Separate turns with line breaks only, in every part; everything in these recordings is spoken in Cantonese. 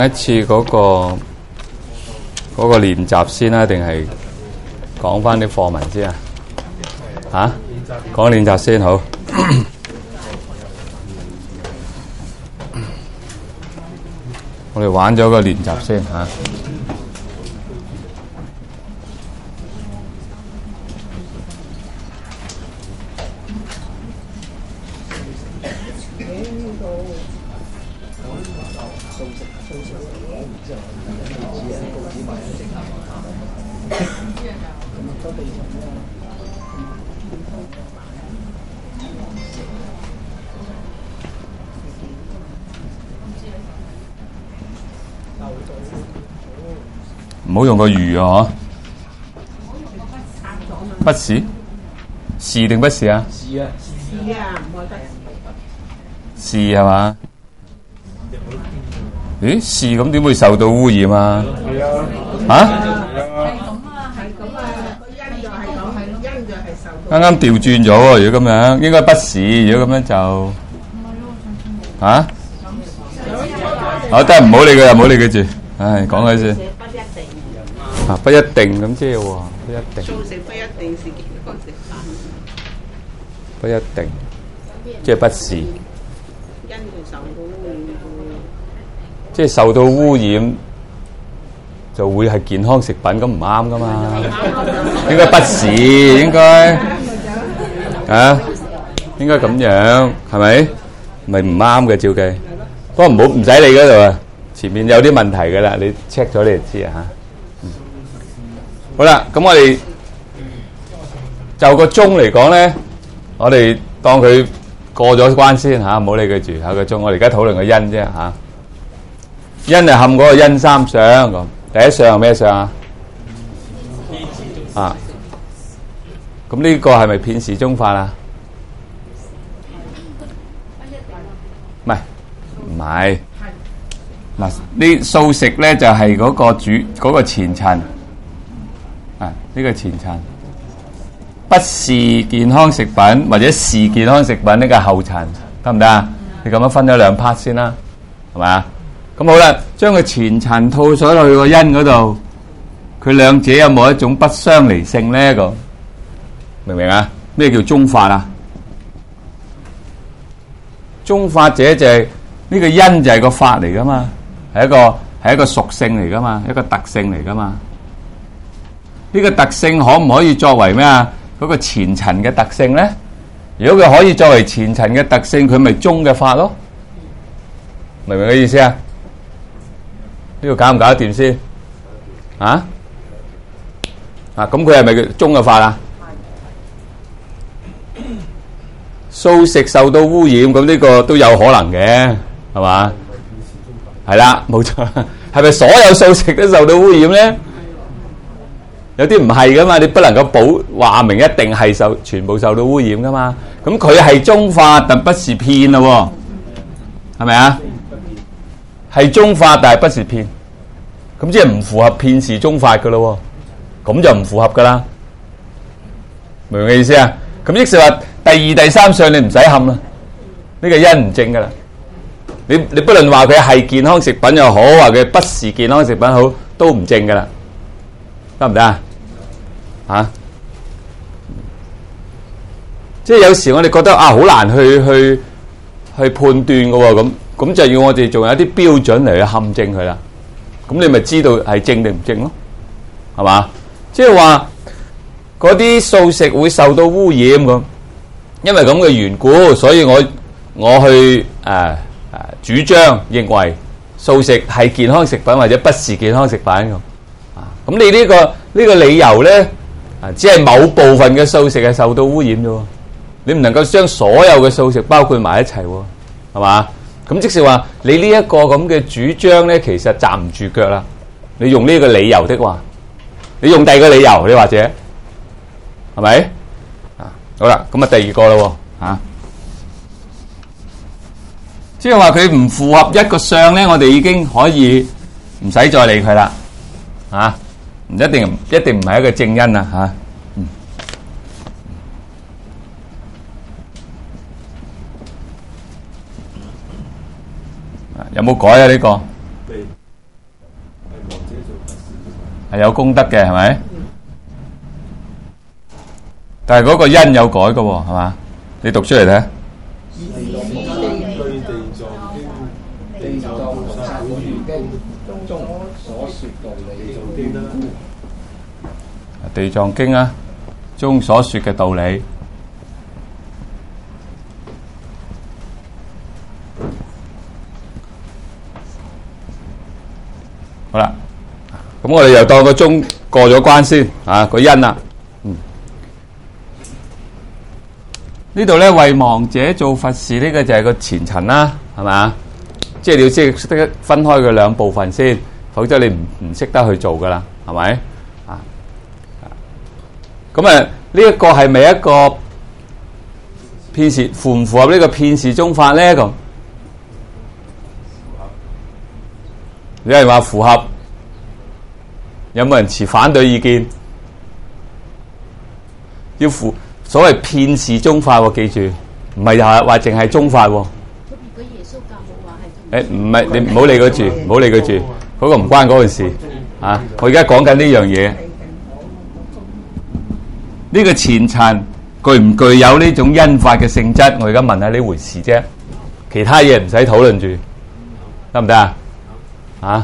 一次嗰個練習先啦，定係講翻啲課文先啊？嚇，講練習先好。我哋玩咗個練習先嚇。唔好用個如啊！不是，是定不是啊？是啊，是啊，唔開得。是係嘛？咦，是咁點會受到污染啊？嚇？係咁啊，係咁啊，個因就係咁，因就係受到。啱啱調轉咗喎，如果咁樣，應該不是，如果咁樣就嚇？好得，唔好理佢啦，唔好理佢住。唉，講佢先。啊，不一定咁即係喎，不一定。素食不一定是健康食品。不一定，即係不是。因就受到污染。即係受到污染，就會係健康食品，咁唔啱噶嘛？應該不是，應該啊，應該咁樣，係咪？咪唔啱嘅照計。不過唔使理嗰度啊，前面有啲問題㗎啦，你 check 咗你就知啊嚇。好啦，咁我哋就個鐘嚟講咧，我哋當佢過咗關先嚇，唔好理佢住下個鐘。我哋而家討論個因啫嚇，因係冚嗰個因三相咁。第一相係咩相啊？啊，咁呢個係咪片時中法啊？唔係。嗱，呢素食咧就係嗰個嗰個前塵。啊！呢個前塵不是健康食品，或者是健康食品，呢個後塵得唔得啊？你咁樣分咗兩 part 先啦，係咪啊？咁好啦，將個前塵套咗落去個因嗰度，佢兩者有冇一種不相離性咧？咁明唔明啊？咩叫中法啊？中法者就係呢個因就係個法嚟噶嘛，係一個屬性嚟噶嘛，一個特性嚟噶嘛。呢個特性可唔可以作為咩啊？嗰個前塵嘅特性咧？如果佢可以作為前塵嘅特性，佢咪中嘅法咯？明唔明嘅意思啊？呢個搞唔搞得掂先？啊？啊，咁佢係咪中嘅法啊？素食受到污染，咁呢個都有可能嘅，係嘛？係啦，冇錯。係咪所有素食都受到污染咧？有啲唔係噶嘛，你不能夠話明一定係全部受到污染噶嘛。咁佢係中法，但不是遍咯，係咪啊？係中法，但係不是遍，咁即係唔符合遍是中法噶咯，咁就唔符合噶啦。明唔明嘅意思啊？咁即是話第二、第三相你唔使冚啦，呢個因唔正噶啦。你不論話佢係健康食品又好，話佢不是健康食品好，都唔正噶啦。得唔得啊？嚇！即係有時我哋覺得啊，好難去判斷嘅喎，咁就要我哋仲有啲標準嚟去勘證佢啦。咁你咪知道係正定唔正咯？係嘛？即係話嗰啲素食會受到污染咁，因為咁嘅緣故，所以我去主張認為素食係健康食品或者不是健康食品咁。咁你呢個理由咧，只係某部分嘅素食係受到污染啫，你唔能夠將所有嘅素食包括埋一齊，係嘛？咁即是話你呢一個咁嘅主張咧，其實站唔住腳啦。你用呢個理由的話，你用第二個理由，你或者係咪？啊，好啦，咁啊第二個咯，吓，即係話佢唔符合一個相咧，我哋已經可以唔使再理佢啦，啊。唔一定唔係一個正因啊嚇，有冇改啊呢個？ 係有功德嘅，係咪？但係嗰個因有改嘅喎，係嘛？你讀出嚟睇。地藏經啊，中所說嘅道理。好啦，咁我哋又當個中過咗關先啊，個因啦。呢度咧為亡者做佛事，呢個就係個前塵啦，係嘛？即係你要識得分開佢兩部分先，否則你唔識得去做噶啦，係咪？啊，咁呢一個係咪一個遍時符唔符合呢個遍時中法咧？咁有人話符合，有冇人持反對意見？要符所謂遍時中法喎，記住，唔係話淨係中法喎。咁如果耶穌教冇話係？唔係，你唔好理佢住，唔好理佢住，嗰個唔關嗰件事啊！我而家講緊呢樣嘢，呢個前塵具唔具有呢種因法嘅性質？我而家問下呢回事啫，其他嘢唔使討論住，得唔得啊？啊，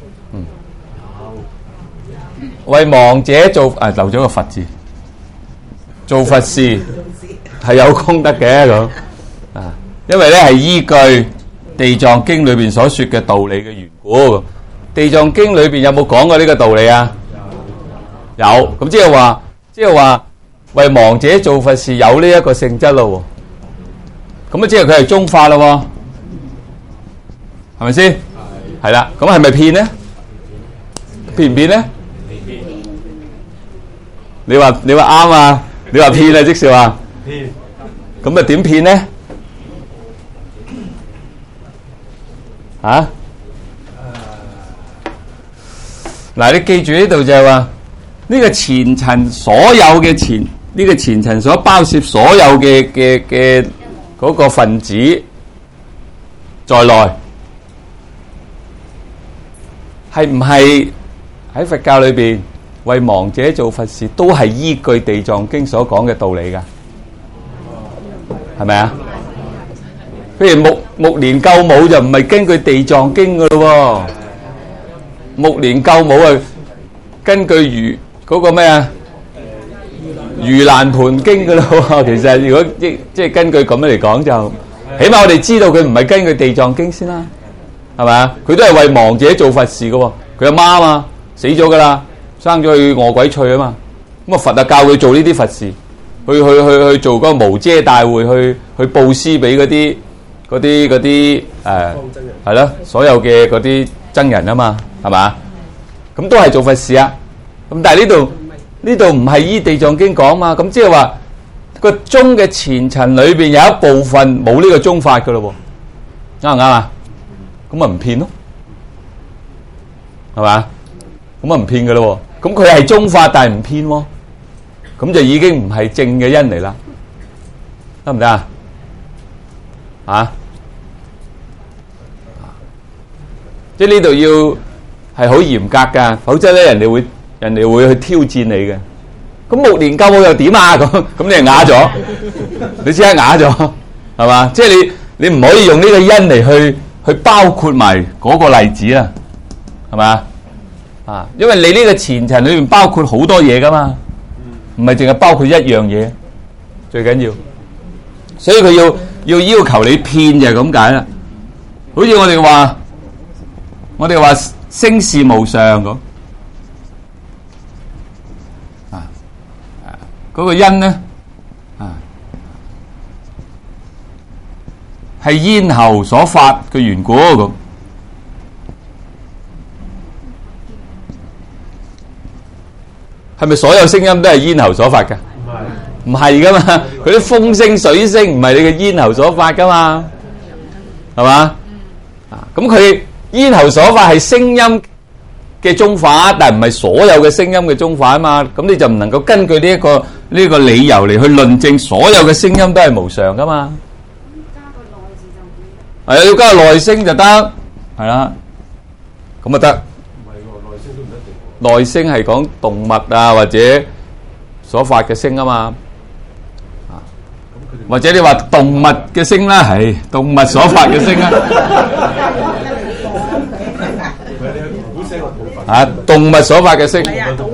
為亡者做漏咗個佛字，做佛事係有功德嘅咁啊，因為咧係依據地藏經裏邊所說嘅道理嘅緣故。地藏經裏邊有冇講過呢個道理啊？有，咁即係話為亡者做佛事有呢一個性質咯。咁啊，即係佢係中法咯，係咪先？係啦，咁係咪騙呢？騙唔騙呢？你話啱啊？你話騙啊？即是話騙，咁啊點騙呢？啊？嗱，你記住呢度就係話呢個前塵所有嘅前呢個前塵所包攝所有嘅嗰個分子在內，係唔係喺佛教裏邊為亡者做佛事都係依據地藏經所講嘅道理噶？係咪啊？譬如目連救母就唔係根據地藏經噶咯，目連救母啊根據嗰個咩啊盂蘭盆經噶咯。其實如果即係根據咁樣嚟講，就起碼我哋知道佢唔係根據地藏經先啦，係咪啊？佢都係為亡者做佛事噶，佢阿媽啊嘛死咗噶啦，生咗去餓鬼趣啊嘛，咁啊佛啊教佢做呢啲佛事，去做嗰個無遮大會，去布施俾嗰啲係咯，所有嘅嗰啲僧人啊嘛，係嘛？咁都係做佛事啊。咁但係呢度唔係依地藏經講嘛，咁即係話個中嘅前塵裏邊有一部分冇呢個中法噶咯，啱唔啱啊？咁啊唔騙咯，係嘛？咁啊唔騙噶咯，咁佢係中法但係唔騙喎，咁就已經唔係正嘅因嚟啦，得唔得啊？啊？即係呢度要係好嚴格噶，否則咧人哋會去挑戰你嘅。咁目連救母又點啊？咁你係啞咗，你即刻啞咗，係嘛？即係你唔可以用呢個因嚟去包括埋嗰個例子啊，係嘛？啊，因為你呢個前塵裏面包括好多嘢噶嘛，唔係淨係包括一樣嘢，最緊要。所以佢要求你騙就係咁解啦。好似我哋話聲事無常咁啊，嗰個因呢啊係咽喉所發嘅緣故咁，係咪所有聲音都係咽喉所發㗎？唔係噶嘛，佢啲風聲水聲唔係你嘅咽喉所發噶嘛，係嘛？啊，咁佢咽喉所發係聲音嘅中法，但係唔係所有嘅聲音嘅中法啊嘛。咁你就唔能夠根據呢一個理由嚟去論證所有嘅聲音都係無常噶嘛。加個內字就唔得。係啊，要加個內聲就得，係啦，咁啊得。唔係喎，內聲都唔內聲係講動物啊或者所發嘅聲啊嘛，或者你話動物嘅聲啦，係動物所發嘅聲啊，啊動物所發嘅聲，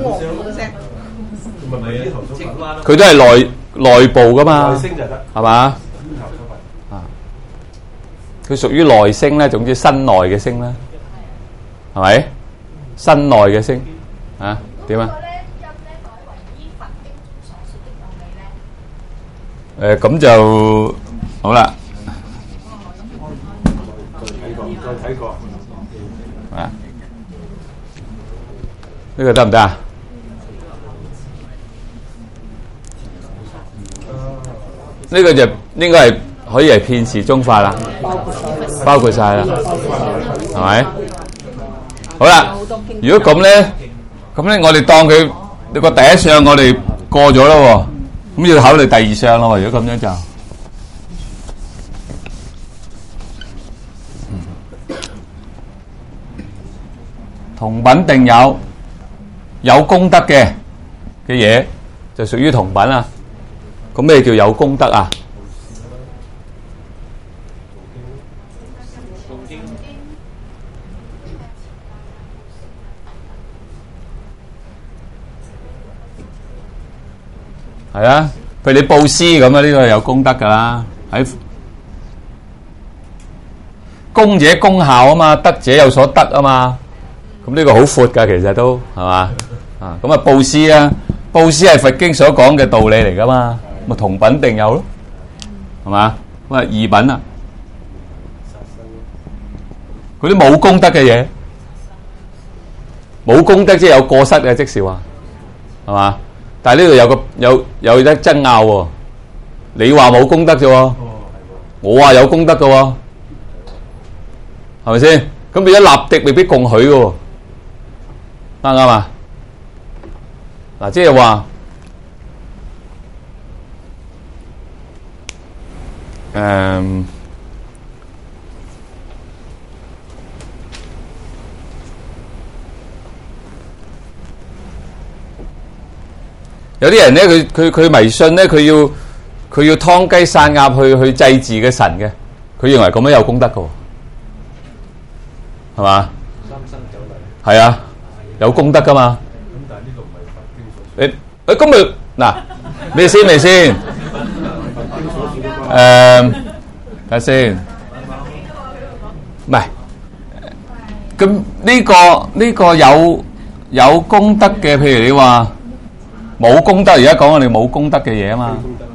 佢都係內部噶嘛，係嘛？啊，佢屬於內聲咧，總之身內嘅聲啦，係咪？身內嘅聲啊？點啊？咁就好啦。再睇過。啊？呢個得唔得啊？呢個就應該係可以係片時中法啦，包括晒啦，係咪？好啦，如果咁咧，我哋當佢呢個第一項我哋過咗啦，咁要考慮第二項咯。如果咁樣就，同品定有功德嘅嘢就屬於同品啊。咁咩叫有功德啊？係啊，譬如你布施咁啊，呢個係有功德噶啦。喺功者功效啊嘛，德者有所得啊嘛。咁呢個好闊噶，其實都係嘛啊。咁啊，布施啊，布施係佛經所講嘅道理嚟噶嘛。咪同品定有咯，係嘛？咁啊，異品啊，嗰啲冇功德嘅嘢，冇功德即係有過失嘅，即是話，係嘛？但係呢度有得爭拗喎。你話冇功德啫喎，我話有功德嘅喎，係咪先？咁變咗立敵未必共許嘅喎，啱唔啱啊？嗱，即係話。有啲人咧，佢迷信咧，佢要劏雞殺鴨去祭祀嘅神嘅，佢認為咁樣有功德嘅，係嘛？三生九禮係啊，有功德噶嘛？咁但係呢個唔係佛經所說。咁咪嗱，咩先？睇下先，唔係咁呢個有功德嘅，譬如你話冇功德，而家講我哋冇功德嘅嘢啊嘛，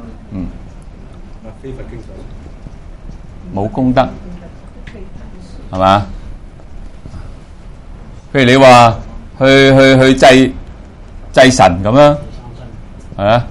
非佛經所冇功德係嘛？譬如你話去祭神咁樣，係啊。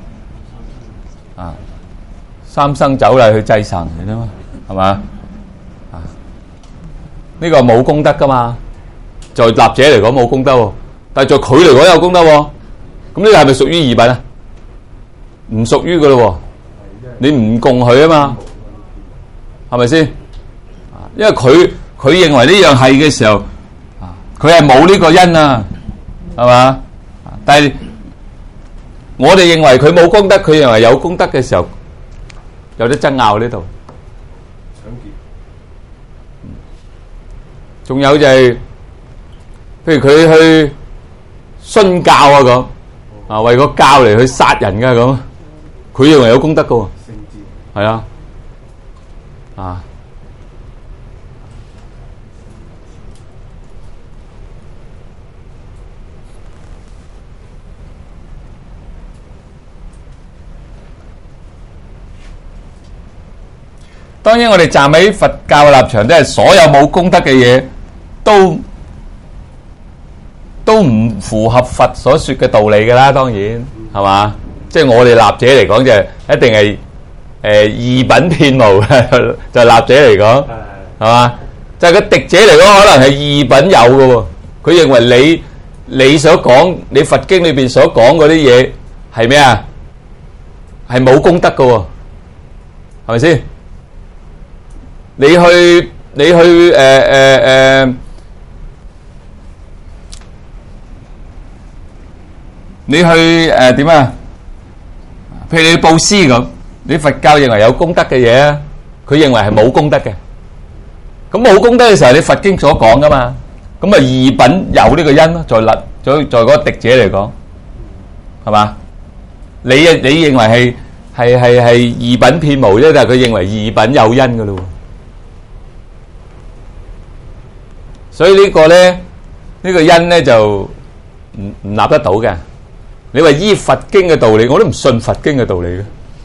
三生酒禮去祭神嘅啫嘛，係嘛？啊，呢個冇功德噶嘛，在立者嚟講冇功德喎，但係在佢嚟講有功德喎。咁呢個係咪屬於異品啊？唔屬於噶咯喎，你唔共許啊嘛，係咪先？因為佢認為呢樣係嘅時候，佢係冇呢個因啊，係嘛？但係我哋認為佢冇功德，佢認為有功德嘅時候。有啲爭拗呢度，仲有就係，譬如佢去殉教啊咁，啊為個教嚟去殺人噶咁，佢認為有功德噶喎，係啊，啊，當然我哋站喺佛教嘅立場，都係所有冇功德嘅嘢都唔符合佛所說嘅道理㗎啦。當然係嘛，即係我哋立者嚟講就一定係異品遍無嘅，就係立者嚟講係嘛。就係個敵者嚟講，可能係異品有嘅喎。佢認為你所講，你佛經裏邊所講嗰啲嘢係咩啊？係冇功德嘅喎，係咪先？你去你去點啊？譬如你布施咁，你佛教認為有功德嘅嘢啊，佢認為係冇功德嘅。咁冇功德嘅時候，你佛經所講噶嘛？咁啊異品有呢個因咯，在嗰個敵者嚟講，係嘛？你認為係異品遍無啫，但係佢認為異品有因噶咯。所以呢個咧，呢個因咧就唔立得到嘅。你話依佛經嘅道理，我都唔信佛經嘅道理嘅，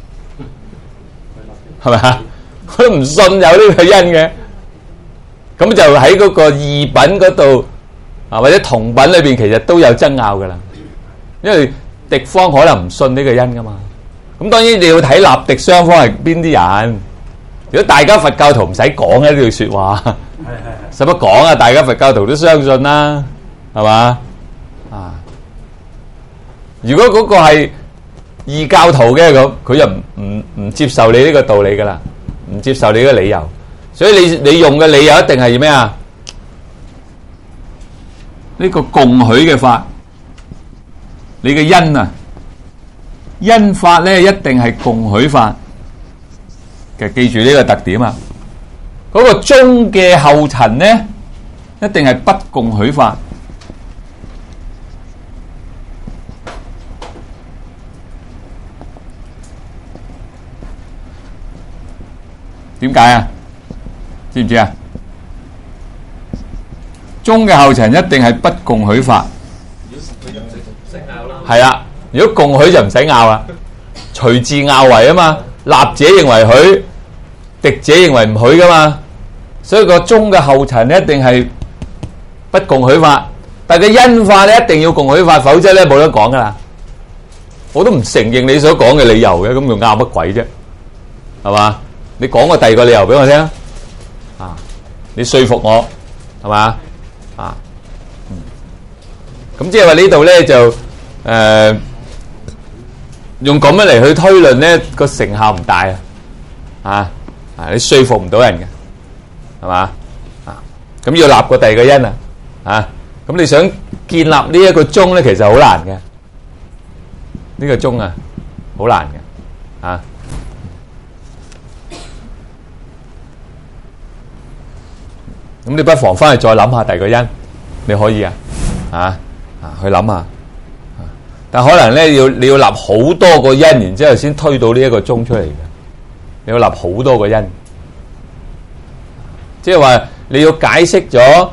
係咪啊？我都唔信有呢個因嘅。咁就喺嗰個異品嗰度啊，或者同品裏邊，其實都有爭拗噶啦。因為敵方可能唔信呢個因噶嘛。咁當然你要睇立敵雙方係邊啲人。如果大家佛教徒唔使講呢句說話，使乜講啊？大家佛教徒都相信啦，係嘛？啊！如果嗰個係異教徒嘅咁，佢就唔接受你呢個道理噶啦，唔接受你呢個理由。所以你用嘅理由一定係咩啊？呢個共許嘅法，你嘅因啊，因法咧一定係共許法嘅，記住呢個特點啊。嗰個中嘅後塵咧，一定係不共許法。點解啊？知唔知啊？中嘅後塵一定係不共許法。係啦，如果共許就唔使拗啦，隨自拗為啊嘛。立者認為許，敵者認為唔許噶嘛。所以個中嘅後塵一定係不共許法，但係個因法咧一定要共許法，否則咧冇得講噶啦。我都唔承認你所講嘅理由嘅，咁仲拗乜鬼啫？係嘛？你講個第二個理由俾我聽啊！你說服我係嘛？啊，咁即係話呢度咧就用咁樣嚟去推論咧，個成效唔大啊！你說服唔到人嘅係嘛？啊，咁要立個第二個因啊！咁你想建立呢一個宗咧，其實好難嘅。呢個宗啊，好難嘅啊！咁你不妨翻去再諗下第二個因，你可以去諗下。但可能咧你要立好多個因，然之後先推到呢一個宗出嚟嘅。你要立好多個因，即係話你要解釋咗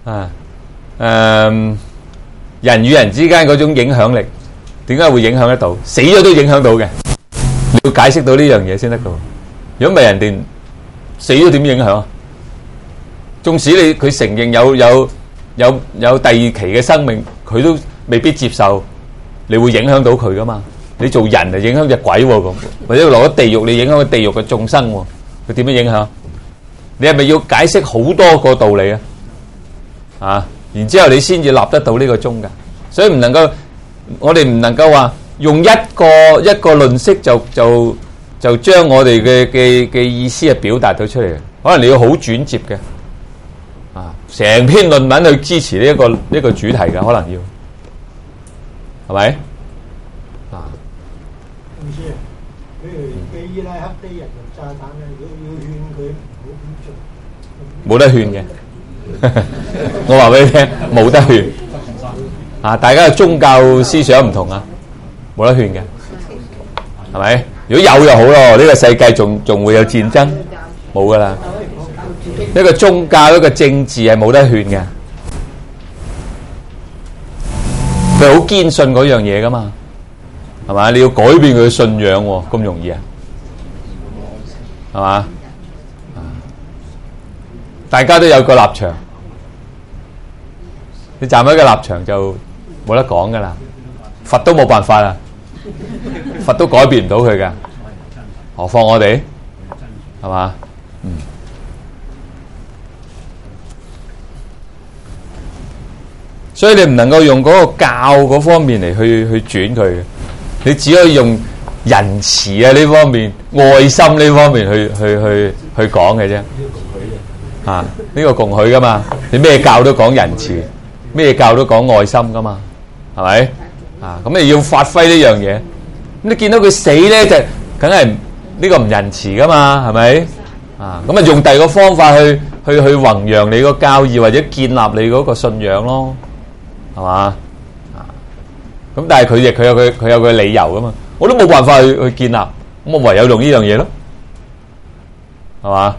人與人之間嗰種影響力，點解會影響得到？死咗都影響到嘅，你要解釋到呢樣嘢先得到。如果唔係人哋死咗點影響啊？縱使佢承認有第二期嘅生命，佢都未必接受，你會影響到佢噶嘛？你做人就影響隻鬼咁，或者落咗地獄，你影響個地獄嘅眾生，佢點樣影響？你係咪要解釋好多個道理啊？然之後你先至立得到呢個宗噶，所以我哋唔能夠話用一個論式就將我哋嘅意思係表達到出嚟，可能你要好轉接嘅。成篇論文去支持呢一個主題嘅，可能要係咪？
唔知啊，譬如嘅伊拉克啲人用炸彈咧，如果要勸佢唔好咁做，冇
得勸嘅。我話俾你聽，冇得勸。大家嘅宗教思想唔同啊，冇得勸嘅，係咪？如果有就好咯，呢個世界仲會有戰爭，冇噶啦。一個宗教一個政治係冇得勸嘅，佢好堅信嗰樣嘢噶嘛，係嘛？你要改變佢嘅信仰喎，咁容易啊？係嘛？大家都有個立場，你站喺個立場就冇得講噶啦，佛都冇辦法啦，佛都改變唔到佢噶，何況我哋係嘛？所以你唔能夠用嗰個教嗰方面嚟去轉佢，你只可以用仁慈啊呢方面、愛心呢方面去講嘅啫。呢個共許噶嘛？你咩教都講仁慈，咩教都講愛心噶嘛？係咪？ 咁你要發揮呢樣嘢。咁你見到佢死咧，就梗係呢個唔仁慈噶嘛，係咪？咁啊用第二個方法去弘揚你個教義或者建立你嗰個信仰咯，係嘛？咁但係佢有佢理由噶嘛，我都冇辦法去建立，咁我唯有用呢樣嘢咯，係嘛？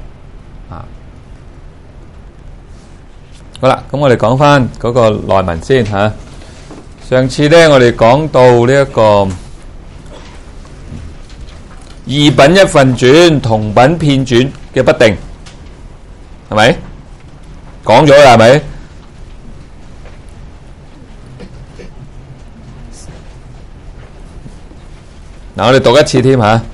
好啦，咁我哋講翻嗰個內文先吓。上次咧我哋講到呢一個異品一份轉，同品遍轉嘅不定，係咪？講咗啦，係咪？嗱，我哋讀一次添吓。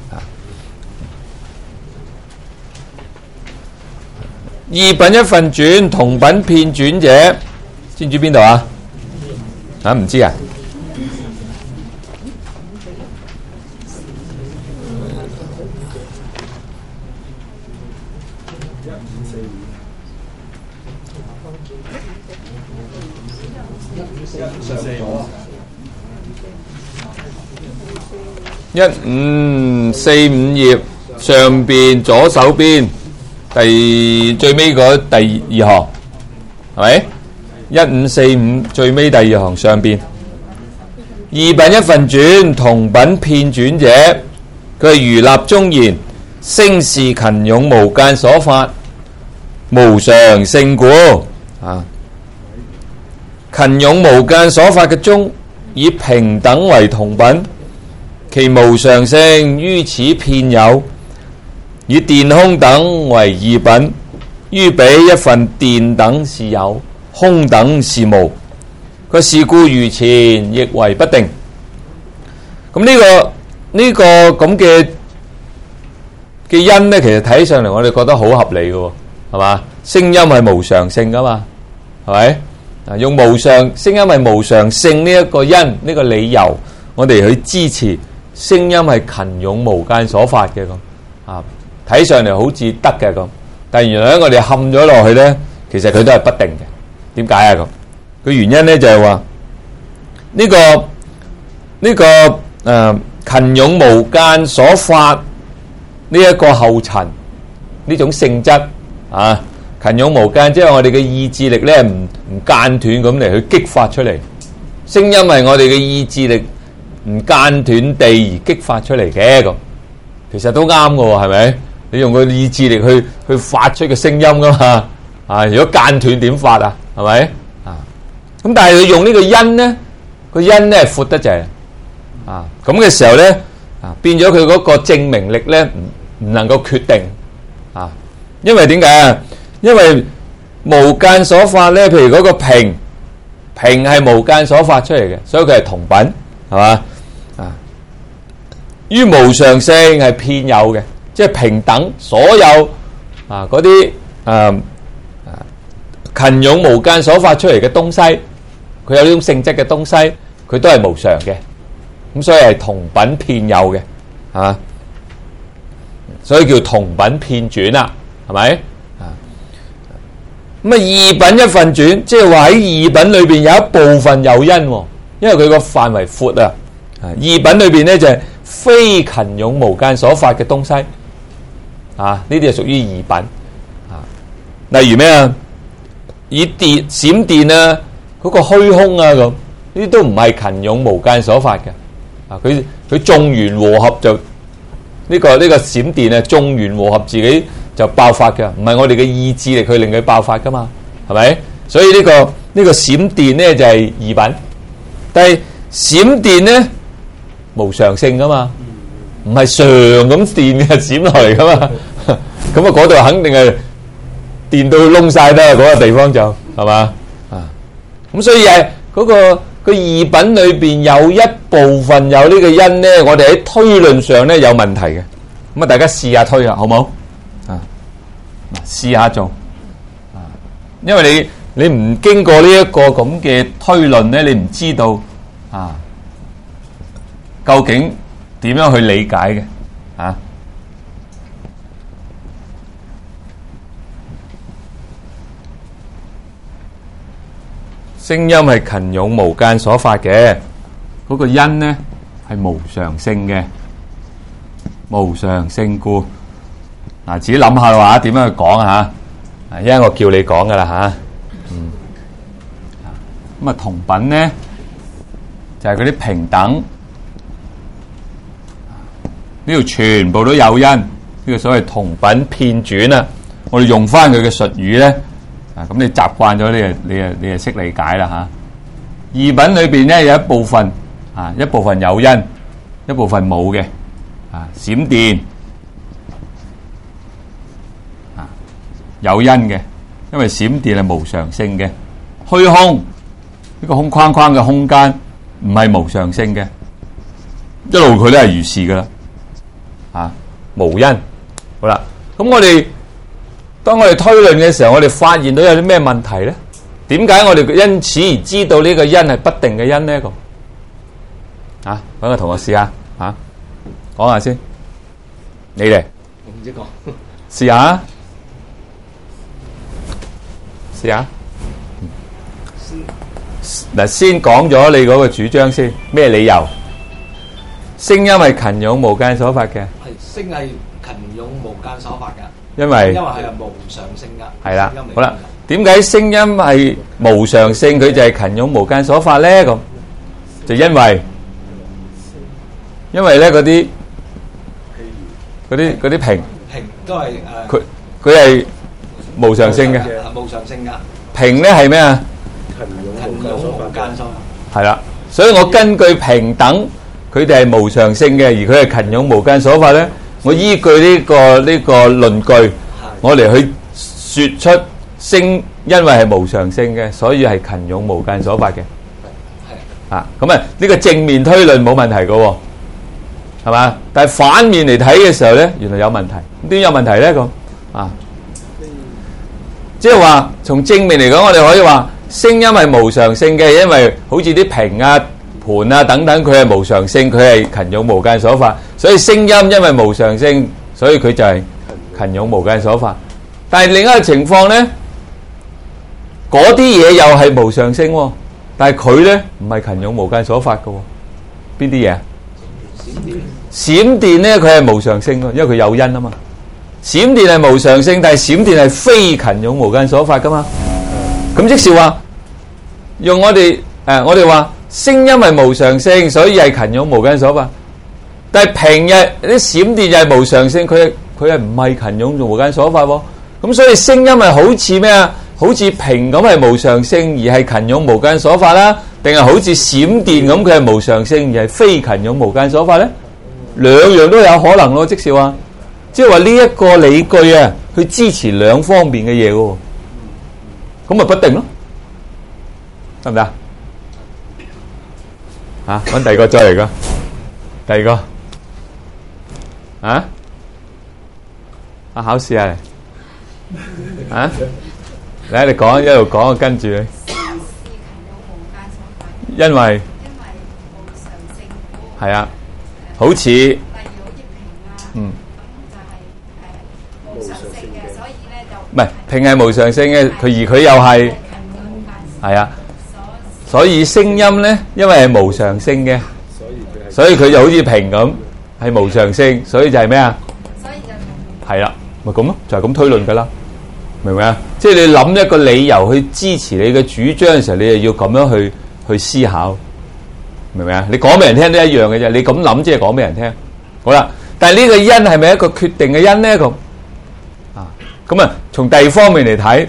異品一份轉，同品遍轉者，知唔知邊度啊？唔知啊？1545頁上邊左手邊最尾嗰第二行，係咪？1545最尾第二行上邊，異品一份轉，同品遍轉者，佢係如立中言，聲是勤勇無間所發，無常性故。勤勇無間所發嘅中，以平等為同品，其無常性於此遍有，以電空等為異品，於彼一份電等是有，空等是無。個是故如前，亦為不定。咁呢個咁嘅因呢，其實睇上嚟我哋覺得好合理嘅，係嘛？聲音係無常性噶嘛，係咪？用無常聲音係無常性呢一個因，呢個理由，我哋去支持聲音係勤勇無間所發嘅咁。睇上嚟好似得嘅咁，但係原來我哋陷咗落去咧，其實佢都係不定嘅。點解啊？咁個原因咧就係話呢個勤勇無間所發呢一個後塵呢種性質啊，勤勇無間即係我哋嘅意志力咧唔間斷咁嚟去激發出嚟，聲音係我哋嘅意志力唔間斷地而激發出嚟嘅咁，其實都啱嘅喎，係咪？你用個意志力去發出個聲音噶嘛？如果間斷點發啊？係咪？咁但係你用呢個因咧，個因咧係闊得滯咁嘅時候咧變咗佢嗰個證明力咧唔能夠決定因為點解啊？因為無間所發咧，譬如嗰個平係無間所發出嚟嘅，所以佢係同品，係嘛？於無常性係遍有嘅，即係平等所有嗰啲勤勇無間所發出嚟嘅東西，佢有呢種性質嘅東西，佢都係無常嘅，咁所以係同品遍有嘅，所以叫同品遍轉啦，係咪？咁異品一份轉，即係話喺異品裏邊有一部分有因，因為佢個範圍闊啊。異品裏邊咧就係非勤勇無間所發嘅東西，呢啲係屬於異品。例如咩啊？以閃電啊，嗰個虛空啊咁，呢啲都唔係勤勇無間所發嘅。佢眾緣和合就呢個閃電啊，眾緣和合自己就爆發嘅，唔係我哋嘅意志力去令佢爆發噶嘛，係咪？所以呢個閃電咧就係異品，但係閃電咧無常性噶嘛，唔係常咁電嘅閃落嚟噶嘛，咁嗰度肯定係電到窿晒啦，嗰個地方就係嘛咁所以係嗰個異品裏邊有一部分有呢個因咧，我哋喺推論上咧有問題嘅，咁啊大家試下推下好冇？試下做因為你唔經過呢一個咁嘅推論咧，你唔知道究竟點樣去理解嘅聲音係勤勇無間所發嘅， 嗰個因咧係無常性嘅，無常性故。嗱，自己諗下嘅話，點樣去講啊？嚇，因為我叫你講噶啦嚇。咁啊，同品咧就係嗰啲平等，呢度全部都有因，呢個所謂同品遍轉啊。我哋用翻佢嘅術語咧，咁你習慣咗，你就識理解啦嚇。異品裏邊咧有一部分一部分有因，一部分冇嘅閃電有因嘅，因為閃電係無常性嘅。虛空呢個空框框嘅空間唔係無常性嘅，一路佢都係如是噶啦，無因。好啦，咁當我哋推論嘅時候，我哋發現到有啲咩問題咧？點解我哋因此而知道呢個因係不定嘅因呢？揾個同學試下講下先，你哋
我唔知講，
試下。嗱，先講咗你嗰個主張先，咩理由？聲音係勤勇無間所發嘅，
係聲係勤勇無間所發嘅，
因為
係無常性噶。
係啦，好啦，點解聲音係無常性，佢就係勤勇無間所發咧？咁就因為咧嗰啲平
都係
佢係無常性嘅，
無常性噶。
平咧係咩啊？
勤勇無間所發。
係啦，所以我根據平等，佢哋係無常性嘅，而佢係勤勇無間所發咧。我依據呢個論據，我嚟去說出聲，因為係無常性嘅，所以係勤勇無間所發嘅。咁呢個正面推論冇問題嘅，係嘛？但係反面嚟睇嘅時候咧，原來有問題。點有問題咧？咁即係話從正面嚟講，我哋可以話聲音係無常性嘅，因為好似啲瓶啊、盤啊等等，佢係無常性，佢係勤勇無間所發。所以聲音因為無常性，所以佢就係勤勇無間所發。但係另一個情況咧，嗰啲嘢又係無常性，但係佢咧唔係勤勇無間所發嘅。邊啲嘢？閃電咧，佢係無常性，因為佢有因啊嘛。閃電係無常性，但係閃電係非勤勇無間所發噶嘛。咁即是話，用我哋話聲音係無常性，所以係勤勇無間所發。但係平日啲閃電又係無常性，佢係唔係勤勇無間所發喎。咁所以聲音係好似咩啊？好似平咁係無常性而係勤勇無間所發啦，定係好似閃電咁佢係無常性而係非勤勇無間所發咧？兩樣都有可能咯，即是話。即係話呢一個理據啊，去支持兩方面嘅嘢嘅，咁咪不定咯，得唔得啊？揾第二個再嚟個，第二個考試啊嚟嚟你講一路講，我跟住你。因為係啊，好似唔係平係無常性嘅，而佢又係啊，所以聲音咧，因為係無常性嘅，所以佢就好似平咁，係無常性，所以就係咩啊？係啦，咪咁咯，就係咁推論噶啦，明唔明啊？即係你諗一個理由去支持你嘅主張嘅時候，你就要咁樣去思考，明唔明啊？你講俾人聽都一樣嘅啫，你咁諗即係講俾人聽。好啦，但係呢個因係咪一個決定嘅因咧？咁啊，從第二方面嚟睇，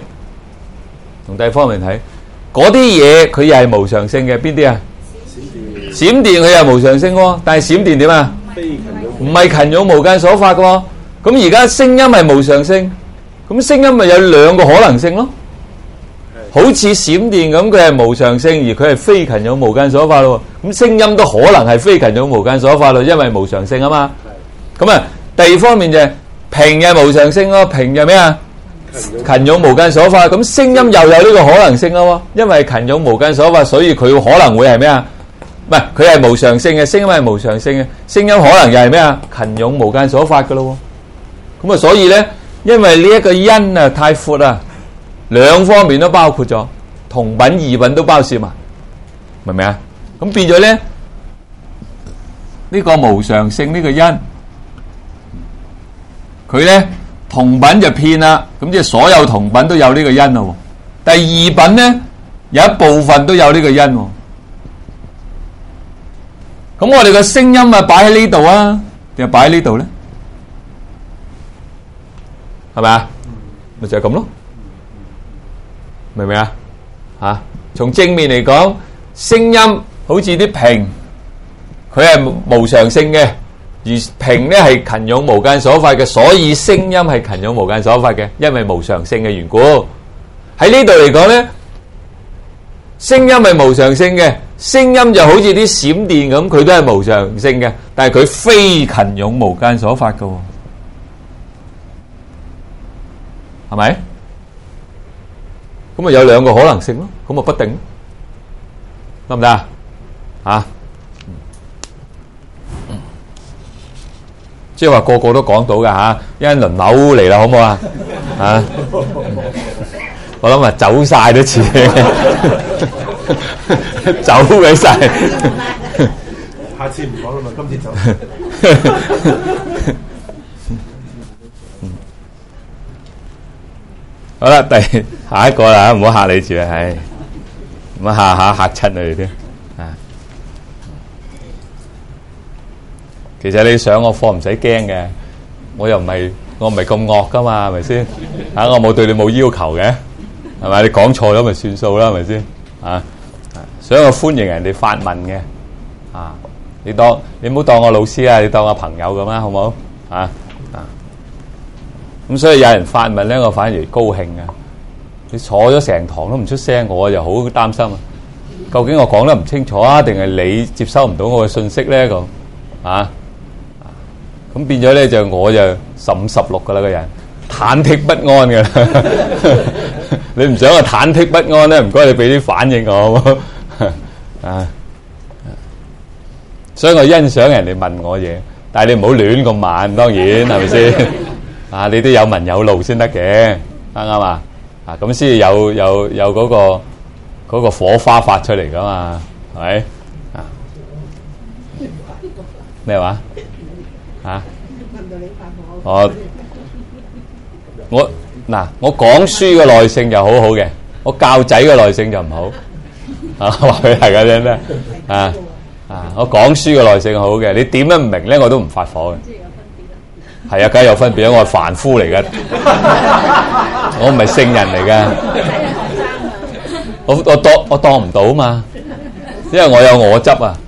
嗰啲嘢佢又係無常性嘅，邊啲啊？閃電佢又係無常性喎，但係閃電點啊？唔係勤勇無間所發嘅喎。咁而家聲音係無常性，咁聲音咪有兩個可能性咯。好似閃電咁，佢係無常性，而佢係非勤勇無間所發咯。咁聲音都可能係非勤勇無間所發咯，因為無常性啊嘛。咁啊，第二方面就係平係無常性咯，平係咩啊？勤勇無間所發，咁聲音又有呢個可能性咯，因為勤勇無間所發，所以佢可能會係咩啊？唔係，佢係無常性嘅，聲音係無常性嘅，聲音可能又係咩啊？勤勇無間所發噶咯。咁啊，所以咧，因為呢一個因啊太闊啊，兩方面都包括咗，同品異品都包攝埋，明唔明啊？咁變咗咧， 呢個無常性呢個因，佢咧同品就遍啦，咁即係所有同品都有呢個因咯。第二品咧有一部分都有呢個因。咁我哋個聲音啊擺喺呢度啊，定係擺喺呢度咧？係咪啊？咪就係咁咯，明唔明啊？吓，從正面嚟講，聲音好似啲瓶，佢係無常性嘅，而瓶咧係勤用無間所發嘅，所以聲音係勤用無間所發嘅，因為無常性嘅緣故。喺呢度嚟講咧，聲音係無常性嘅，聲音就好似啲閃電咁，佢都係無常性嘅，但係佢非勤用無間所發嘅，係咪？咁咪有兩個可能性咯，咁咪不定，得唔得啊？吓，即係話個個都講到噶吓，一輪流嚟啦，好唔好啊？吓，我諗啊走晒都似，走俾晒。
下次唔講啦嘛，今次走。
好啦，下一個啦，唔好嚇你住啊，係唔好嚇親你哋添啊！其實你上我課唔使驚嘅，我唔係咁惡噶嘛，係咪先？啊，我冇對你冇要求嘅，係咪？你講錯咗咪算數啦，係咪先？啊，所以我歡迎人哋發問嘅啊！你唔好當我老師啊，你當我朋友咁啦，好唔好？啊！咁所以有人發問咧，我反而高興啊！你坐咗成堂都唔出聲，我就好擔心啊！究竟我講得唔清楚啊，定係你接收唔到我嘅信息咧？咁啊，咁變咗咧我就15、16噶啦，個人忐忑不安嘅啦。你唔想我忐忑不安咧？唔該你俾啲反應我好冇啊！所以我欣賞人哋問我嘢，但係你唔好亂咁問，當然係咪先？啊！你都有文有路先得嘅，啱唔啱啊？啊咁先有嗰個火花發出嚟噶嘛，係咪？啊咩話？啊？我講書嘅耐性就好好嘅，我教仔嘅耐性就唔好。啊，話佢係咁樣咩？我講書嘅耐性好嘅，你點都唔明咧，我都唔發火嘅。係啊，梗係有分別啊！我係凡夫嚟嘅，我唔係聖人嚟嘅。我當唔到嘛，因為我有我執啊。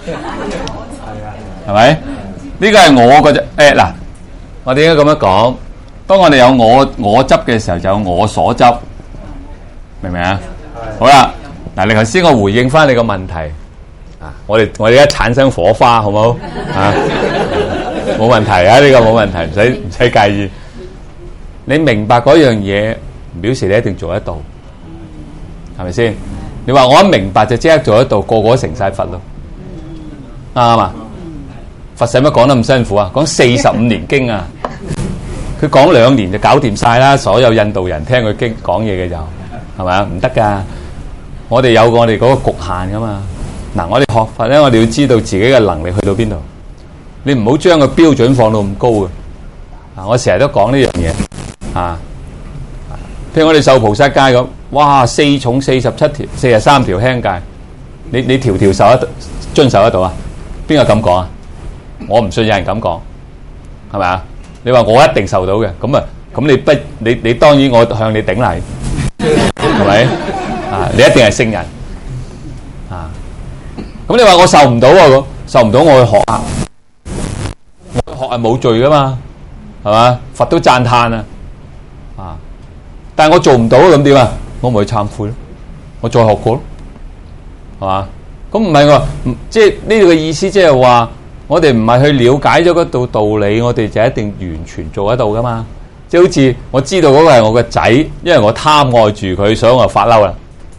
係咪？呢個係我嘅啫。嗱，我哋應該咁樣講。當我哋有我執嘅時候，就有我所執，明唔明啊？好啦，嗱，你頭先我回應翻你個問題啊，我哋而家產生火花，好唔好啊？冇問題啊！呢個冇問題，唔使介意。你明白嗰樣嘢，唔表示你一定做得到，係咪先？你話我一明白就即刻做得到，個個都成晒佛咯，啱嘛？佛使乜講得咁辛苦啊？講45年經啊，佢講2年就搞掂晒啦。所有印度人聽佢經講嘢嘅就係咪啊？唔得噶，我哋有我哋嗰個局限噶嘛。嗱，我哋學佛咧，我哋要知道自己嘅能力去到邊度。你唔好將個標準放到咁高嘅，我成日都講呢樣嘢啊。譬如我哋受菩薩戒咁，哇，4重47條43條輕戒，你條條遵守得到啊？邊個咁講啊？我唔信有人咁講，係咪啊？你話我一定受到嘅，咁你當然我向你頂禮，係咪啊？你一定係聖人啊？咁你話我受唔到啊？受唔到我去學啊？學係冇罪噶嘛，係嘛？佛都讚嘆啊，但係我做唔到咁點啊？我咪去懺悔咯，我再學過咯，係嘛？咁唔係我，即係呢度嘅意思，即係話我哋唔係去了解咗嗰道道理，我哋就一定完全做得到噶嘛？即係好似我知道嗰個係我嘅仔，因為我貪愛住佢，所以我就發嬲啦。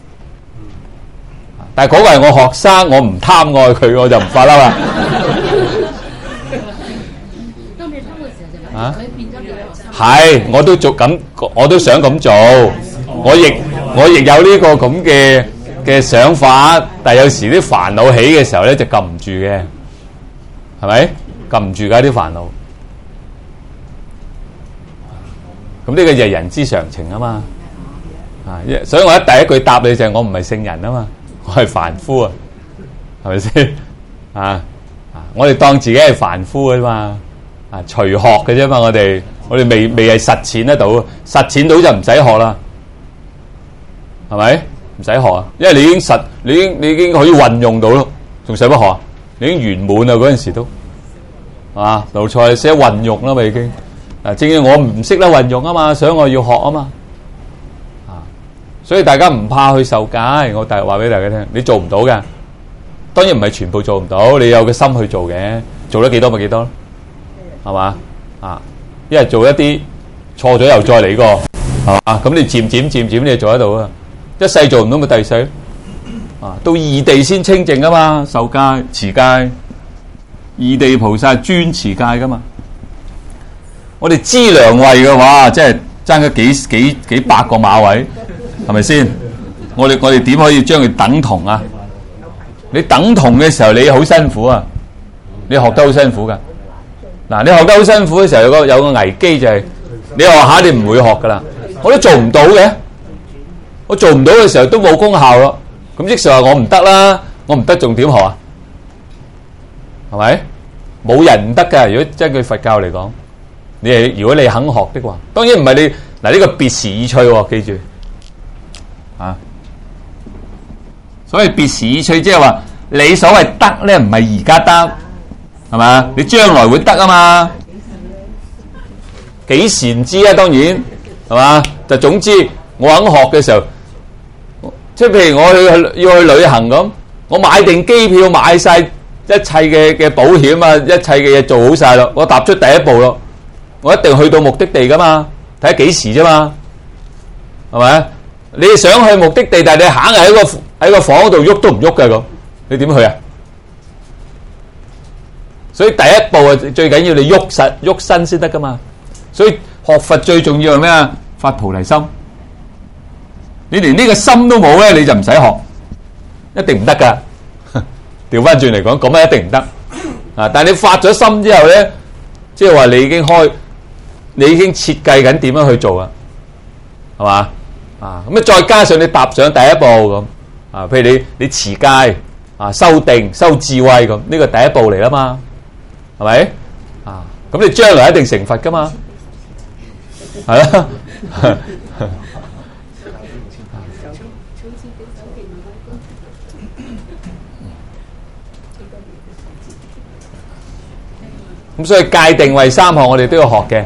但係嗰個係我學生，我唔貪愛佢，我就唔發嬲啦。啊！係，我都做咁，我都想咁做，我亦有呢個咁嘅想法，但係有時啲煩惱起嘅時候咧就撳唔住嘅， 係咪？撳唔住㗎啲煩惱。咁呢個就係人之常情啊嘛。所以我第一句答你就係我唔係聖人啊嘛，我係凡夫啊，係咪先？我哋當自己係凡夫㗎嘛，隨學嘅啫嘛，我哋未係實踐得到，實踐到就唔使學啦，係咪？唔使學啊，因為你已經可以運用到咯，仲使乜學啊？你已經圓滿啦，嗰陣時都奴才寫運用啦嘛，已經正因我唔識得運用啊嘛，所以我要學啊嘛，所以大家唔怕去受戒，我話俾大家聽，你做唔到嘅，當然唔係全部做唔到，你有個心去做嘅，做得幾多咪幾多咯，係嘛？一係做一啲錯咗又再嚟過，係嘛？咁你漸你就做得到啊！一世做唔到咪第世到異地先清淨啊嘛，受戒持戒，異地菩薩專持戒噶嘛。我哋資糧位嘅話，即係爭咗幾百個馬位，係咪先？我哋點可以將佢等同啊？你等同嘅時候，你好辛苦啊！你學得好辛苦噶。嗱，你學得好辛苦嘅時候，有個危機就係你學下你唔會學噶啦。我都做唔到嘅，我做唔到嘅時候都冇功效咯。咁即係話我唔得啦，我唔得仲點學啊？係咪？冇人唔得噶。如果根據佛教嚟講，如果你肯學的話，當然唔係你嗱呢個別時意趣喎，記住所以別時意趣即係話你所謂得咧，唔係而家得，係嘛？你將來會得啊嘛？幾時唔知啊？當然係嘛？就總之我肯學嘅時候，即係譬如我要去旅行咁，我買定機票，買晒一切嘅保險啊，一切嘅嘢做好晒咯，我踏出第一步咯，我一定去到目的地噶嘛，睇下幾時啫嘛，係咪？你想去目的地，但係你行喺個房度喐都唔喐嘅咁，你點去啊？所以第一步啊，最緊要你喐身先得噶嘛。所以學佛最重要係咩啊？發菩提心。你連呢個心都冇咧，你就唔使學，一定唔得噶。調翻轉嚟講，咁啊一定唔得。但係你發咗心之後咧，即係話你已經設計緊點樣去做啊，係嘛？咁再加上你踏上第一步咁譬如你持戒修定修智慧咁，呢個第一步嚟啦嘛，係咪？咁你將來一定成佛噶嘛，係啦。咁所以戒定慧三項我哋都要學嘅，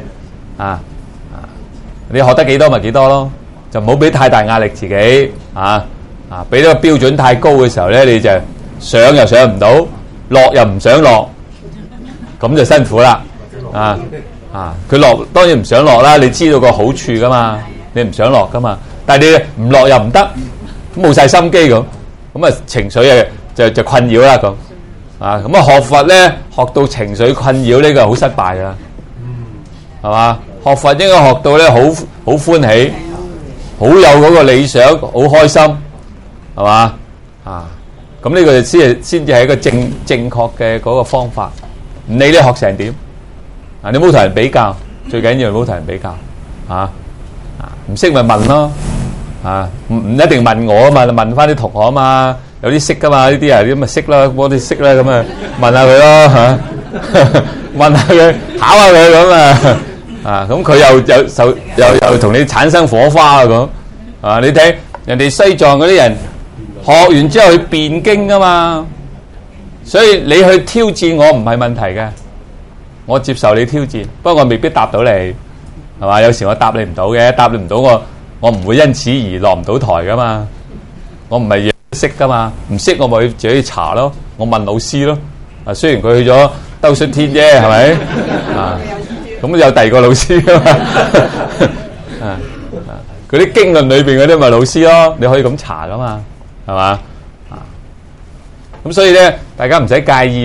你學得幾多咪幾多咯，就唔好俾太大壓力自己，俾咗個標準太高嘅時候咧，你就上又上唔到，落又唔想落，咁就辛苦啦。佢落當然唔想落啦，你知道個好處噶嘛，你唔想落噶嘛，但係你唔落又唔得，咁冇晒心機咁情緒就困擾啦咁。咁學佛咧，學到情緒困擾呢個好失敗噶，係嘛？學佛應該學到咧好歡喜，好有嗰個理想，好開心，係嘛？咁呢個先至係一個正確嘅嗰個方法。唔理你學成點，你唔好同人比較，最緊要唔好同人比較，唔識咪問咯，唔一定問我啊嘛，問翻啲同學啊嘛。有啲識噶嘛，呢啲咁咪識啦，幫啲識啦，咁啊問下佢咯問下佢，考下佢咁咁佢又同你產生火花咁你睇人哋西藏嗰啲人學完之後去辯經噶嘛，所以你去挑戰我唔係問題嘅，我接受你挑戰，不過我未必答到你，係嘛？有時我答你唔到嘅，答你唔到我唔會因此而落唔到台噶嘛，我唔係識噶嘛，唔識我咪自己查咯，我問老師咯。雖然佢去咗兜率天啫，係咪？咁有第二個老師噶嘛？佢啲經論裏邊嗰啲咪老師咯，你可以咁查噶嘛，係嘛？咁所以咧，大家唔使介意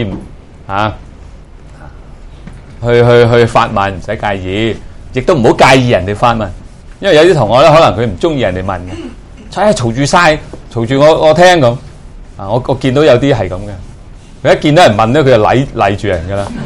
去發問，唔使介意，亦都唔好介意人哋發問，因為有啲同學咧，可能佢唔中意人哋問嘅，嘈住晒。嘈住我聽咁，我見到有啲係咁嘅， 佢一見到人問咧，佢就禮住人噶啦。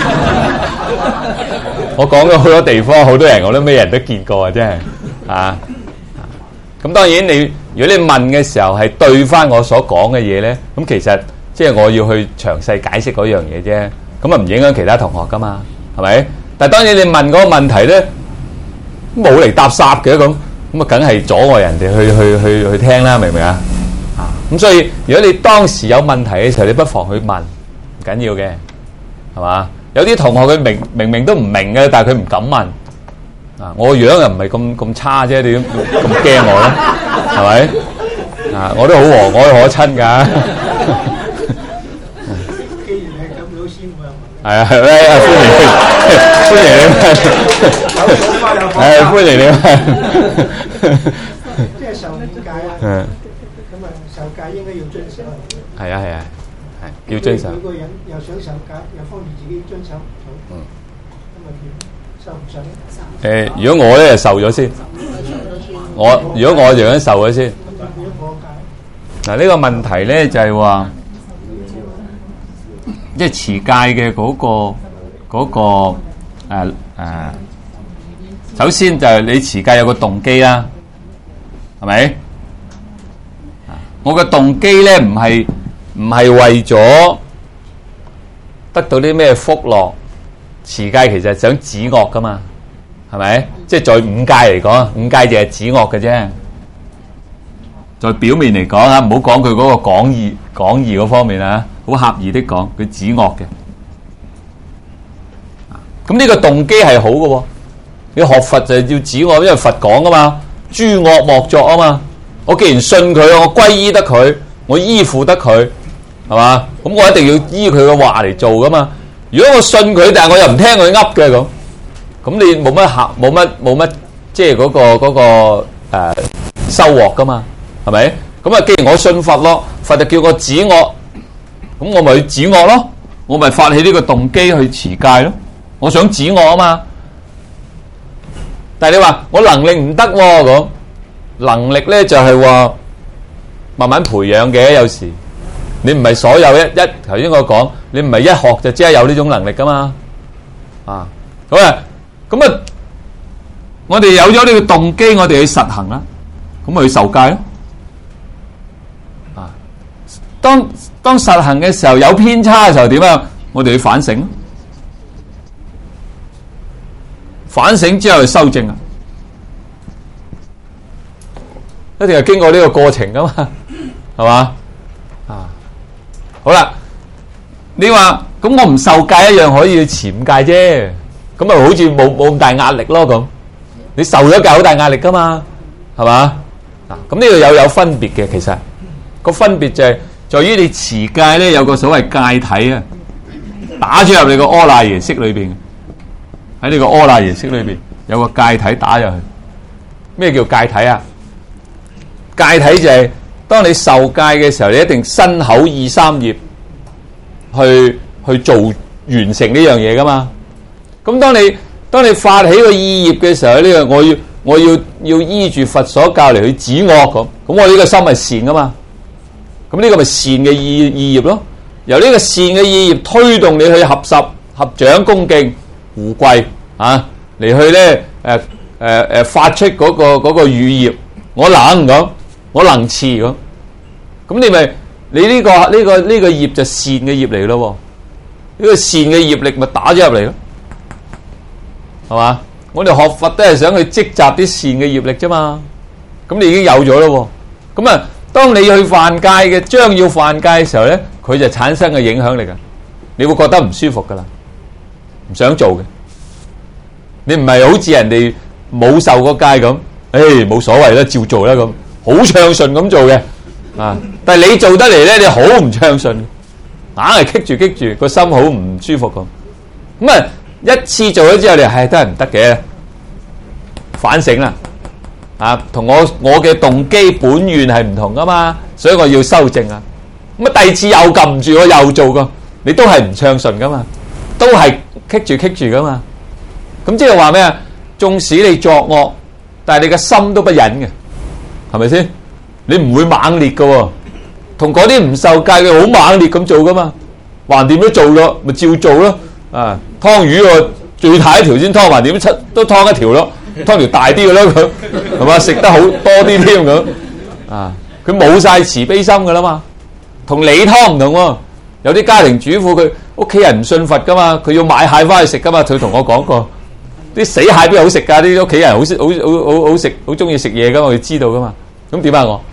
我講咗好多地方，好多人我都咩人都見過啊，真係啊。咁當然如果你問嘅時候係對翻我所講嘅嘢咧，咁其實即係我要去詳細解釋嗰樣嘢啫。咁啊唔影響其他同學噶嘛，係咪？但係當然你問嗰個問題咧，冇嚟搭霎嘅咁啊，梗係阻礙人哋去聽啦，明唔明啊？咁所以如果你當時有問題嘅時候，你不妨去問，唔緊要嘅，係嘛？有啲同學佢明明都唔明嘅，但係佢唔敢問。啊，我個樣又唔係咁差啫，你咁驚我咧，係咪？啊，我都好和藹可親㗎。
既然係咁，老師我又問。
係啊，係咩啊？歡迎你問。
即係受誤解啊！咁啊，受戒應該要遵守。
係啊，要遵守。
每個人又想受戒，又方便自己遵守唔到。咁啊點？受唔受？
如果我咧就受咗先。如果我就咁受咗先。嗱，呢個問題咧就係話，即係持戒嘅嗰個首先就係你持戒有個動機啦，係咪？我嘅動機咧唔係為咗得到啲咩福樂，持戒其實係想止惡噶嘛，係咪？即係在五戒嚟講，五戒就係止惡嘅啫。在表面嚟講啊，唔好講佢嗰個講義嗰方面啊，好狹義的講，佢止惡嘅。咁呢個動機係好嘅喎，你學佛就係要止惡，因為佛講噶嘛，諸惡莫作啊嘛。我既然信佢，我皈依得佢，我依附得佢，係嘛？咁我一定要依佢嘅話嚟做噶嘛。如果我信佢，但係我又唔聽佢噏嘅咁你冇乜即係嗰個收穫噶嘛？係咪？咁啊，既然我信佛咯，佛就叫我止惡，咁我咪去止惡咯，我咪發起呢個動機去持戒咯。我想止惡啊嘛。但係你話我能力唔得喎咁。能力咧就係話慢慢培養嘅，有時你唔係所有頭先我講，你唔係一學就即係有呢種能力噶嘛。啊，咁啊，我哋有咗呢個動機，我哋去實行啦，咁咪去受戒咯。啊，當實行嘅時候有偏差嘅時候點啊？我哋去反省，反省之後去修正啊。一定係經過呢個過程噶嘛，係嘛？啊，好啦，你話咁我唔受戒一樣可以去持五戒啫，咁咪好似冇咁大壓力咯咁。你受咗戒好大壓力噶嘛，係嘛？嗱，咁呢度有分別嘅，其實個分別就係在於你持戒咧有個所謂戒體啊，打咗入你個阿賴耶識裏邊，喺你個阿賴耶識裏邊有個戒體打入去。咩叫戒體啊？戒體就係當你受戒嘅時候，你一定身口意三業去做完成呢樣嘢噶嘛。咁當你發起個意業嘅時候，呢個我要依住佛所教嚟去止惡咁我呢個心係善噶嘛。咁呢個咪善嘅意業咯。由呢個善嘅意業推動你去合十、合掌、恭敬、護貴啊，嚟去咧發出嗰個語業，我能咁。我能持咁你呢個業就善嘅業嚟咯，呢個善嘅業力咪打咗入嚟咯，係嘛？我哋學佛都係想去積集啲善嘅業力啫嘛，咁你已經有咗咯，咁啊，當你去犯戒嘅，將要犯戒嘅時候咧，佢就產生嘅影響力啊，你會覺得唔舒服噶啦，唔想做嘅，你唔係好似人哋冇受過戒咁，冇所謂啦，照做啦咁。好暢順咁做嘅，啊！但係你做得嚟咧，你好唔暢順，硬係棘住個心好唔舒服咁。咁啊，一次做咗之後，你係都係唔得嘅，反省啦，啊，同我嘅動機本願係唔同噶嘛，所以我要修正啊。咁啊，第二次又撳唔住，我又做過，你都係唔暢順噶嘛，都係棘住噶嘛。咁即係話咩啊？縱使你作惡，但係你嘅心都不忍嘅。係咪先？你唔會猛烈噶，同嗰啲唔受戒嘅好猛烈咁做噶嘛？ 橫掂都做咗，咪照做咯。啊，湯魚喎，最大一條先湯，橫掂都湯一條咯，湯條大啲嘅咯，佢係嘛？食得好多啲添咁。啊，佢冇晒慈悲心噶啦嘛，同你湯唔同喎。有啲家庭主婦佢屋企人唔信佛噶嘛，佢要買蟹翻去食噶嘛。佢同我講過，啲死蟹邊好食㗎？啲屋企人好食，好中意食嘢噶嘛，佢知道噶嘛。咁點啊我？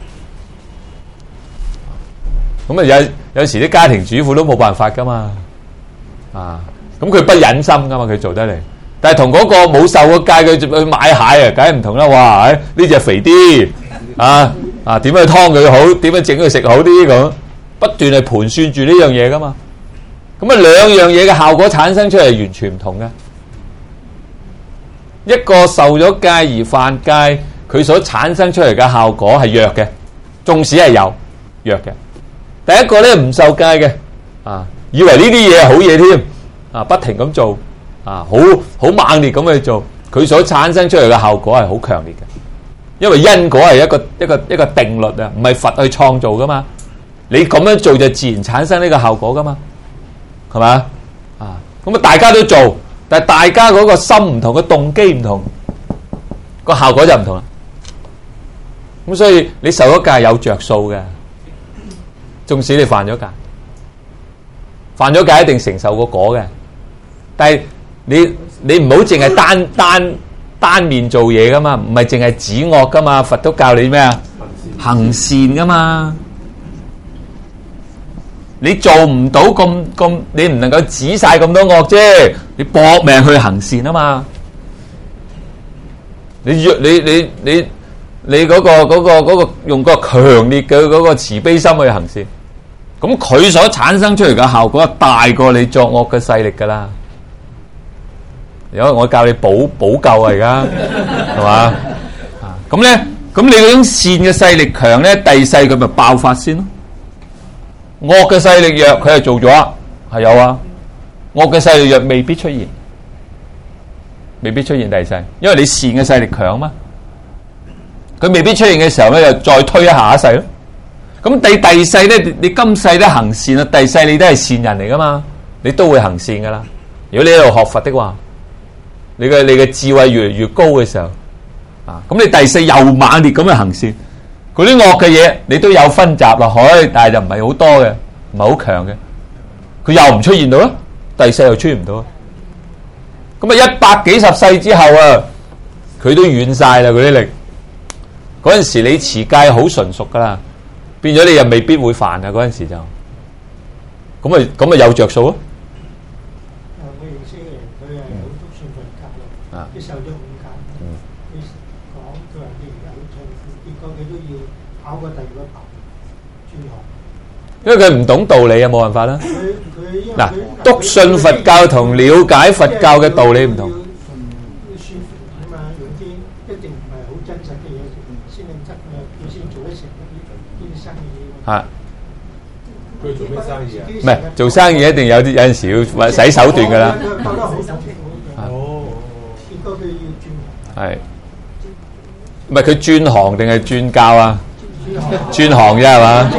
咁啊有時啲家庭主婦都冇辦法噶嘛。啊，咁佢不忍心噶嘛，佢做得嚟。但係同嗰個冇受過戒佢去買蟹啊，梗係唔同啦。哇，呢隻肥啲啊！點樣湯佢好？點樣整佢食好啲咁？不斷係盤算住呢樣嘢噶嘛。咁啊兩樣嘢嘅效果產生出嚟係完全唔同嘅。一個受咗戒而犯戒，佢所產生出嚟嘅效果係弱嘅，縱使係有弱嘅。第一個咧唔受戒嘅以為呢啲嘢係好嘢添不停咁做好猛烈咁去做，佢所產生出嚟嘅效果係好強烈嘅。因為因果係一個定律啊，唔係佛去創造噶嘛。你咁樣做就自然產生呢個效果噶嘛，係咪咁啊大家都做，但係大家嗰個心唔同，個動機唔同，個效果就唔同啦。咁所以你受咗戒有着數嘅，縱使你犯咗戒一定承受個果嘅。但係你唔好淨係單面做嘢噶嘛，唔係淨係止惡噶嘛。佛都教你咩啊？行善噶嘛。你做唔到咁，你唔能夠止晒咁多惡啫。你搏命去行善啊嘛。你嗰個用個強烈嘅嗰個慈悲心去行善，咁佢所產生出嚟嘅效果大過你作惡嘅勢力噶啦。因為我教你補救啊，而家係嘛？咁咧，咁你嗰種善嘅勢力強咧，第世佢咪爆發先咯。惡嘅勢力弱，佢係做咗係有啊。惡嘅勢力弱未必出現第世，因為你善嘅勢力強嘛。佢未必出現嘅時候咧，又再推一下一世咯。咁第世咧，你今世都行善啊，第世你都係善人嚟噶嘛，你都會行善噶啦。如果你喺度學佛的話，你嘅智慧越嚟越高嘅時候，咁你第世又猛烈咁去行善，嗰啲惡嘅嘢你都有分集落去，但係就唔係好多嘅，唔係好強嘅，佢又唔出現到啦，第世又出現唔到。咁啊100幾十世之後啊，佢都軟晒啦嗰啲力。嗰陣時你持戒好純熟噶啦，變咗你又未必會犯啊。嗰陣時就咁啊有着數啊。
我認識嘅人，佢係好篤信佛教咯，佢受咗5戒，佢講佢話佢而家好痛苦，結果佢都要考個第2個牌轉學。
因為佢唔懂道理啊，冇辦法啦。嗱，篤信佛教同了解佛教嘅道理唔同。
佢做咩生意啊？
唔係做生意一定有陣時要使手段噶啦。
結果佢要轉行。
係，唔係佢轉行定係轉教啊？轉行啫係嘛？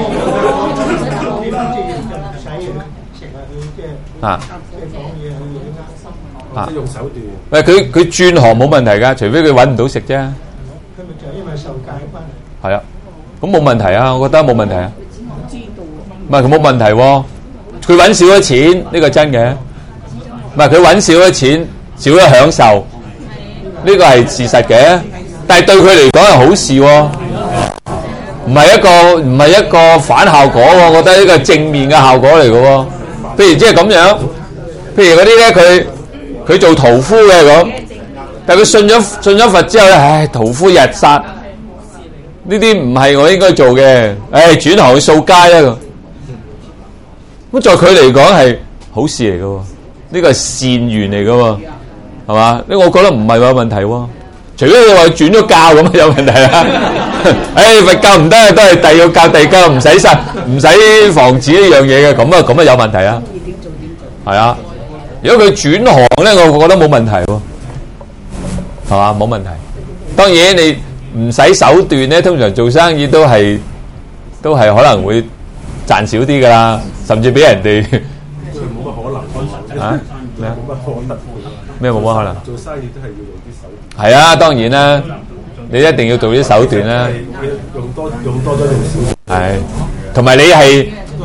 即係用手段。
喂，佢轉行冇問題㗎，除非佢揾唔到食啫。
佢咪就係因為受戒關係。
係啊，咁冇問題啊，我覺得冇問題啊。唔係佢冇問題喎，佢揾少咗錢呢個真嘅，唔係佢揾少咗錢，少咗享受，呢個係事實嘅。但係對佢嚟講係好事喎，唔係一個反效果喎，我覺得呢個係正面嘅效果嚟嘅喎。譬如即係咁樣，譬如嗰啲咧佢做屠夫嘅咁，但係佢信咗佛之後咧，唉，屠夫日殺呢啲唔係我應該做嘅，唉，轉行去掃街啦。咁在佢嚟講係好事嚟嘅喎，呢個係善緣嚟嘅喎，係嘛？呢我覺得唔係話有問題喎，除非你話轉咗教咁有問題啦。唉，佛教唔得，都係第二個教地教，唔使防止呢樣嘢嘅，咁啊有問題啊。係啊，如果佢轉行咧，我覺得冇問題喎，係嘛？冇問題。當然你唔使手段咧，通常做生意都係可能會賺少啲噶啦，甚至俾人哋啊？咩啊？
冇乜可能。
咩冇乜可能？
做生意都係要用啲手段。
係啊，當然啦，你一定要做啲手段啦。
用多咗用少。
係，同埋你係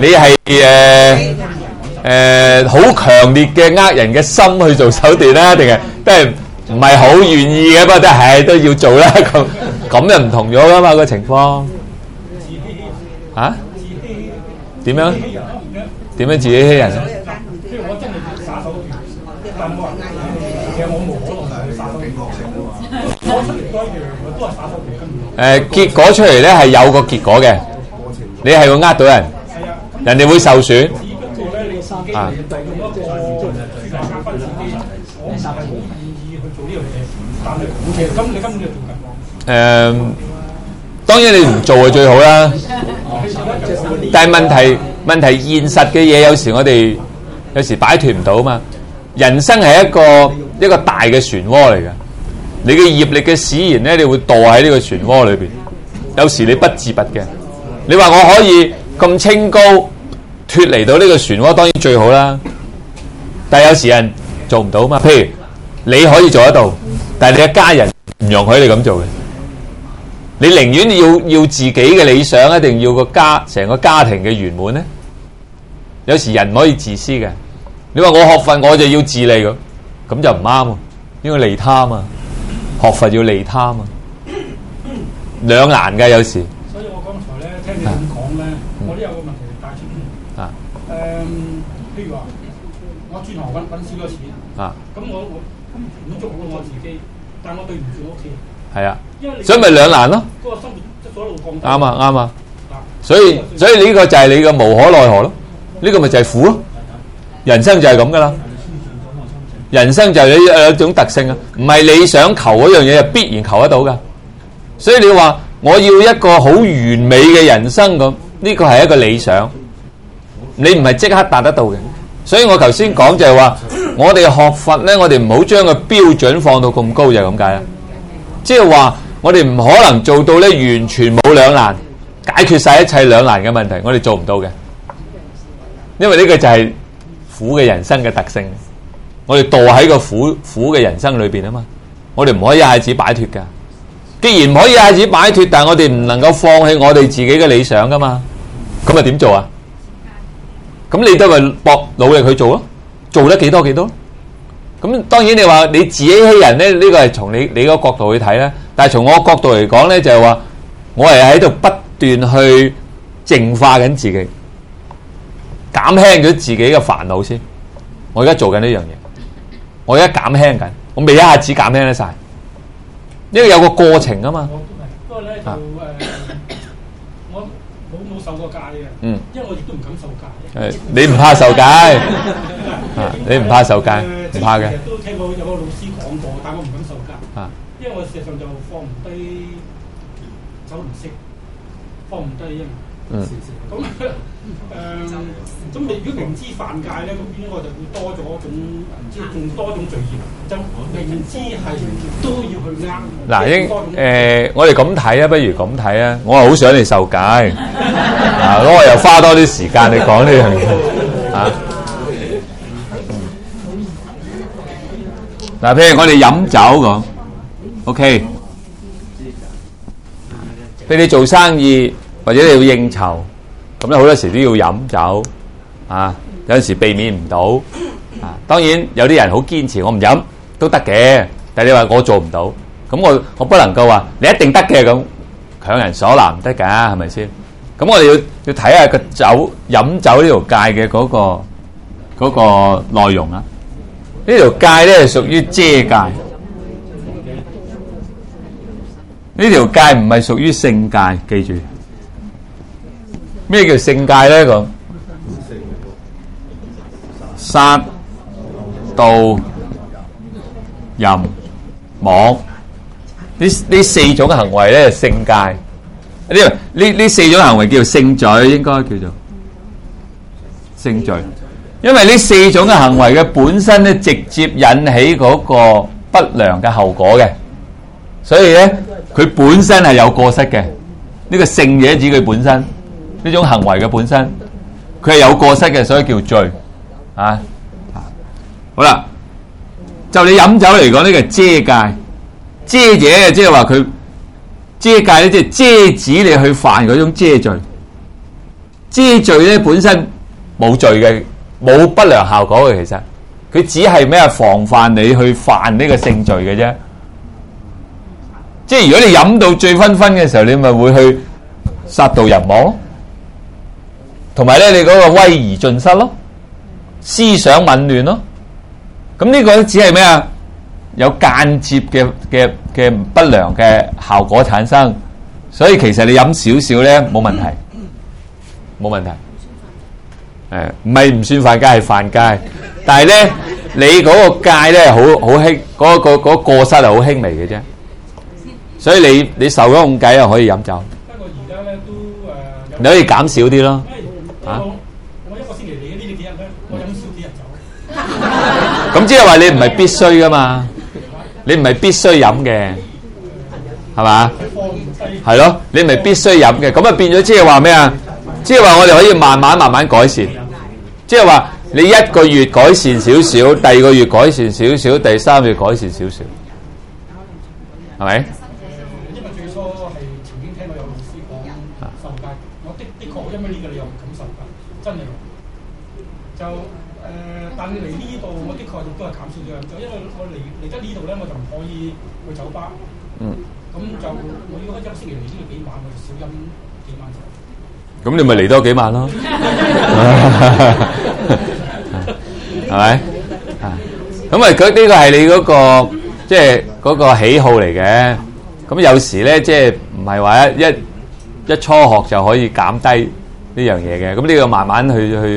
好強烈嘅人嘅心去做手段啦，定係都係唔係好願意嘅？不過都要做啦。咁就唔同咗噶嘛個情況。啊？點樣？點樣自己欺人咧？
即係我真係耍手段，但冇人其實我冇可能係耍手段角色啊嘛。我出嚟都一樣，我都係耍手段。
結果出嚟咧係有個結果嘅，你係會呃到人，人哋會受損。
只不過咧，你自己用一個處理加分自己，我唔係好願意去做呢樣嘢，但係其實你根本就做緊。
當然你唔做就最好啦。但係問題現實嘅嘢，有時我哋有時擺脫唔到啊嘛。人生係一個大嘅漩渦嚟嘅，你嘅業力嘅使然咧，你會墮喺呢個漩渦裏邊。有時你不自拔嘅，你話我可以咁清高脫離到呢個漩渦，當然最好啦。但係有時人做唔到嘛。譬如你可以做得到，但係你嘅家人唔容許你咁做嘅。你寧願要自己嘅理想，一定要成個家庭嘅圓滿咧？有時人唔可以自私嘅。你話我學佛我就要自利咁就唔啱喎，應該利他嘛。學佛要利他嘛，兩難㗎有時。
所以我剛才咧聽你咁講咧，我都有個問題帶出嚟。譬如話我轉行揾少咗錢，咁我滿足到我自己，但我對唔住屋企。係啊，所以咪兩難咯。嗰個生活質素一路降低。啱啊。所以呢個就係你嘅無可奈何咯。呢個咪就係苦咯。人生就係咁噶啦。人生就係有一種特性啊，唔係你想求嗰樣嘢就必然求得到噶。所以你話我要一個好完美嘅人生咁，呢個係一個理想，你唔係即刻達得到嘅。所以我頭先講就係話，我哋學佛咧，我哋唔好將個標準放到咁高，就係咁解啦。即係話我哋唔可能做到咧完全冇兩難，解決晒一切兩難嘅問題，我哋做唔到嘅。因為呢個就係苦嘅人生嘅特性，我哋墮喺個苦嘅人生裏邊啊嘛，我哋唔可以一下子擺脫噶。既然唔可以一下子擺脫，但係我哋唔能夠放棄我哋自己嘅理想噶嘛，咁啊點做啊？咁你都係搏努力去做咯，做得幾多幾多。咁當然你話你自欺欺人咧，呢個係從你個角度去睇啦。但係從我角度嚟講咧，就係話我係喺度不斷去淨化緊自己，減輕咗自己嘅煩惱先。我而家做緊呢樣嘢，我而家減輕緊，我未一下子減輕得晒，因為有個過程啊嘛。 不過咧就我冇受過戒嘅，因為我亦都唔敢受戒。
你唔怕受戒？你唔怕受戒？唔怕嘅。
其實都聽過有個老師講過，但我唔敢受戒。因為我事實上就放唔低，走唔識，放唔低啊。咁你如果明知犯戒咧，咁應該就會多咗一種，即係仲多一種罪業。就明知係都要去
嗱，我哋咁睇啊，不如咁睇啊。我係好想你受戒，咁我又花多啲時間你講呢樣嘢啊。嗱，譬如我哋飲酒咁 ，OK，譬如你做生意或者你要應酬，咁咧好多時都要飲酒啊。有陣時避免唔到啊。當然有啲人好堅持，我唔飲都得嘅。但係你話我做唔到，咁我不能夠話你一定得嘅，咁強人所難唔得㗎，係咪先？咁我哋要睇下個飲酒呢條戒嘅嗰個內容啊。呢條戒咧係屬於遮戒，呢條戒唔係屬於性戒，記住。咩叫性戒咧？咁殺、盜、淫、妄呢四種行為咧係性戒。呢四種行為叫做性罪，應該叫做性罪。因為呢四種嘅行為嘅本身咧，直接引起嗰個不良嘅後果嘅，所以咧佢本身係有過失嘅。呢個性嘢指佢本身呢種行為嘅本身，佢係有過失嘅，所以叫罪啊。 好啦，就你飲酒嚟講，呢個係遮戒，遮者即係話佢遮戒咧，即係遮止你去犯嗰種遮罪。遮罪咧本身冇罪嘅，冇不良效果嘅，其實佢只係咩啊？防範你去犯呢個性罪嘅啫。即係如果你飲到醉醺醺嘅時候，你咪會去殺盜淫妄咯，同埋咧你嗰個威儀盡失咯，思想紊亂咯。咁呢個只係咩啊？有間接嘅不良嘅效果產生，所以其實你飲少少咧冇問題，冇問題。唔係唔算犯戒，係犯戒，但係咧你嗰個戒咧好輕，嗰個過失係好輕微嘅啫。所以你受咗控計又可以飲酒。
不過而家咧都
你可以減少啲咯。
我一個星期嚟呢幾日咧，我飲少幾日酒。
咁即係話你唔係必須噶嘛？你唔係必須飲嘅，係嘛？係咯，你唔係必須飲嘅，咁啊變咗即係話咩啊？即係話我哋可以慢慢改善。即係話你一個月改善少少，第二個月改善少少，第三個月改善少少，係咪？
因為最初係曾經聽到有老師講受戒，我的確因為呢個理由唔敢受戒，真係。就但係嚟呢度，我的確亦都係減少咗飲酒，因為我嚟得呢度咧，我就唔可以去酒吧。咁就我如果一個星期嚟先要幾晚，我就少飲幾晚酒。
咁你咪嚟多幾晚咯，係咪？咁啊，佢呢個係你嗰個即係嗰個喜好嚟嘅。咁有時咧，即係唔係話一初學就可以減低呢樣嘢嘅。咁呢個慢慢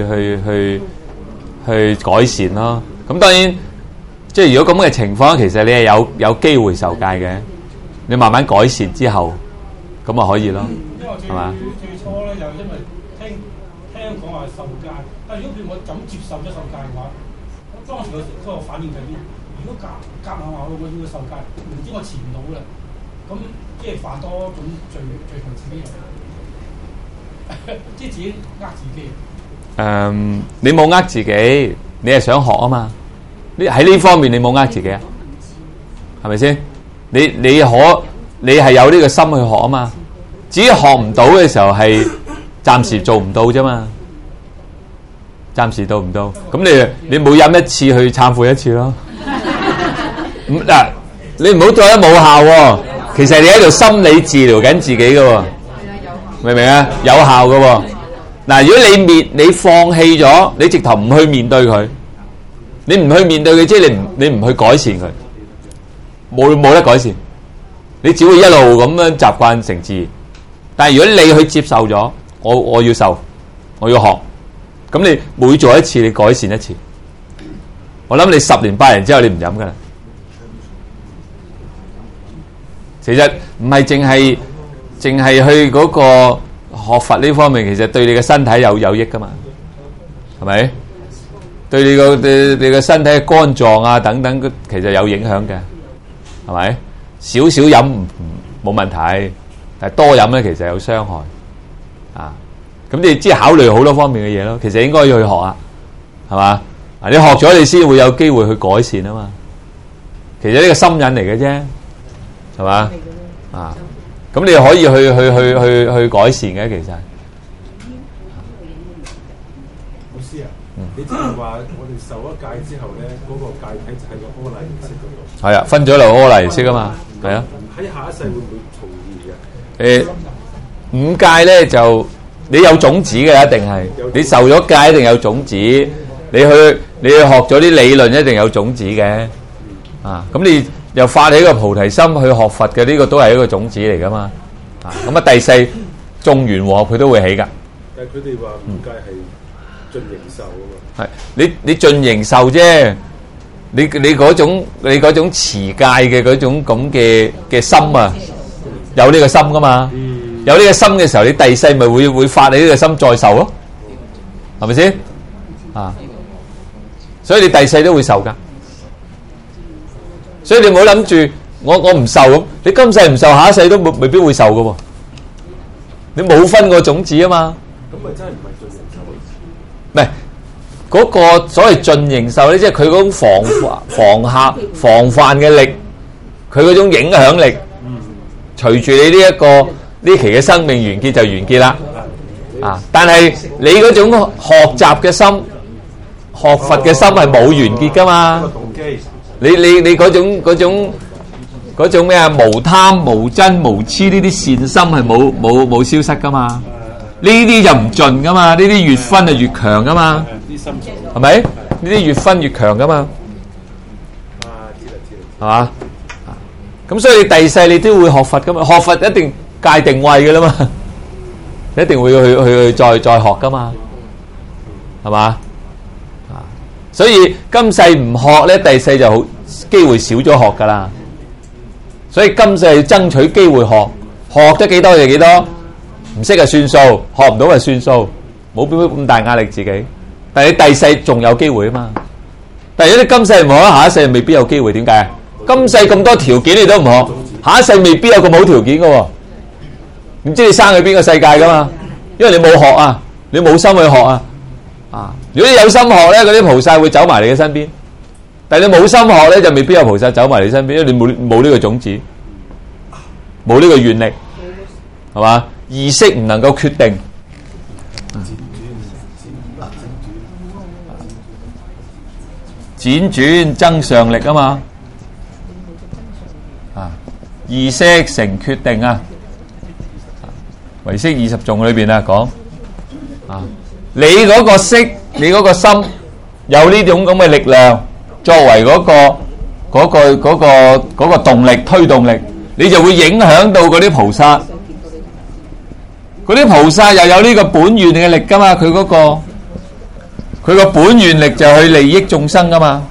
去改善咯。咁當然，即係如果咁嘅情況，其實你係有機會受戒嘅。你慢慢改善之後，咁啊可以咯，係嘛？
最初咧，就因為聽講話受戒，但係如果譬如我咁接受咗受戒嘅話，當時嗰個反應就係咩？如果夾硬話我要去受戒，明知我辭唔到啦，咁即係犯多種罪同自己人，即係自己呃自己。
你冇呃自己，你係想學啊嘛？喺呢方面你冇呃自己啊？係咪先？你係有呢個心去學啊嘛？至於學唔到嘅時候係暫時做唔到啫嘛，暫時做唔到。咁你每飲一次去懺悔一次咯。嗱，你唔好覺得冇效喎，其實你喺度心理治療緊自己嘅喎，明唔明啊？有效嘅喎。嗱，如果你放棄咗，你直頭唔去面對佢，你唔去面對佢，即係你唔去改善佢，冇得改善，你只會一路咁樣習慣成自然。但係如果你去接受咗，我要受，我要學，咁你每做一次，你改善一次，我諗你10年8年之後，你唔飲噶啦。其實唔係淨係去嗰個學佛呢方面，其實對你嘅身體有益噶嘛，係咪？對你個身體嘅肝臟啊等等，其實有影響嘅，係咪？少少飲冇問題。但係多飲咧，其實有傷害啊！咁你即係考慮好多方面嘅嘢咯。其實應該要去學啊，係嘛？你學咗，你先會有機會去改善啊嘛。其實呢個心癮嚟嘅啫，係嘛？啊！咁你可以去改善嘅，其實。
老師啊，你即係話我哋受咗戒之後咧，嗰個戒體就喺個阿賴耶識嗰度。
係啊，分咗落阿賴耶識啊嘛，係啊。
喺下一世會唔會重現嘅？
五戒咧就你有種子嘅，一定係你受咗戒一定有種子。你去學咗啲理論一定有種子嘅啊。咁你又發起個菩提心去學佛嘅，呢個都係一個種子嚟噶嘛啊。咁啊第世種完禍佢都會起噶。
但係佢哋話五戒係盡形壽啊嘛。
係你盡形壽啫。你嗰種持戒嘅嗰種咁嘅心啊，有呢個心噶嘛？有呢個心嘅時候，你第世咪會發你呢個心再受咯，係咪先？啊，所以你第世都會受噶。所以你唔好諗住我唔受咁，你今世唔受，下一世都未必會受噶喎。你冇分個種子啊嘛。
咁咪真係唔係盡形壽？
唔係
嗰個所謂盡形壽咧，即係佢嗰種防範嘅力，佢嗰種影響力，隨住你呢期嘅生命完結就完結啦。啊！但係你嗰種學習嘅心、學佛嘅心係冇完結噶嘛？你嗰種咩啊？無貪、無瞋、無痴呢啲善心係冇消失噶嘛？呢啲就唔盡噶嘛？呢啲越分就越強噶嘛？係咪？呢啲越分越強噶嘛？係嘛？咁所以你第世你都會學佛噶嘛？學佛一定界定位噶啦嘛？一定會去再學噶嘛？係嘛？啊！所以今世唔學咧，第世就好機會少咗學噶啦。所以今世要爭取機會學，學得幾多就幾多，唔識就算數，學唔到就算數，冇咁大壓力自己。但係你第世仲有機會啊嘛。但係如果你今世唔學，下一世未必有機會。點解？今世咁多條件你都唔學，下一世未必有咁好條件噶喎。唔知你生去邊個世界噶嘛？因為你冇學啊，你冇心去學啊。啊！如果你有心學咧，嗰啲菩薩會走埋你嘅身邊。但係你冇心學咧，就未必有菩薩走埋你身邊，因為你冇呢個種子，冇呢個願力，係嘛？意識唔能夠決定。輾轉增上力啊嘛。啊！意識成決定啊！唯識20頌裏邊啊講啊，你嗰個識，你嗰個心有呢種咁嘅力量，作為嗰個動力推動力，你就會影響到嗰啲菩薩。嗰啲菩薩又有呢個本願嘅力噶嘛？佢個本願力就去利益眾生噶嘛？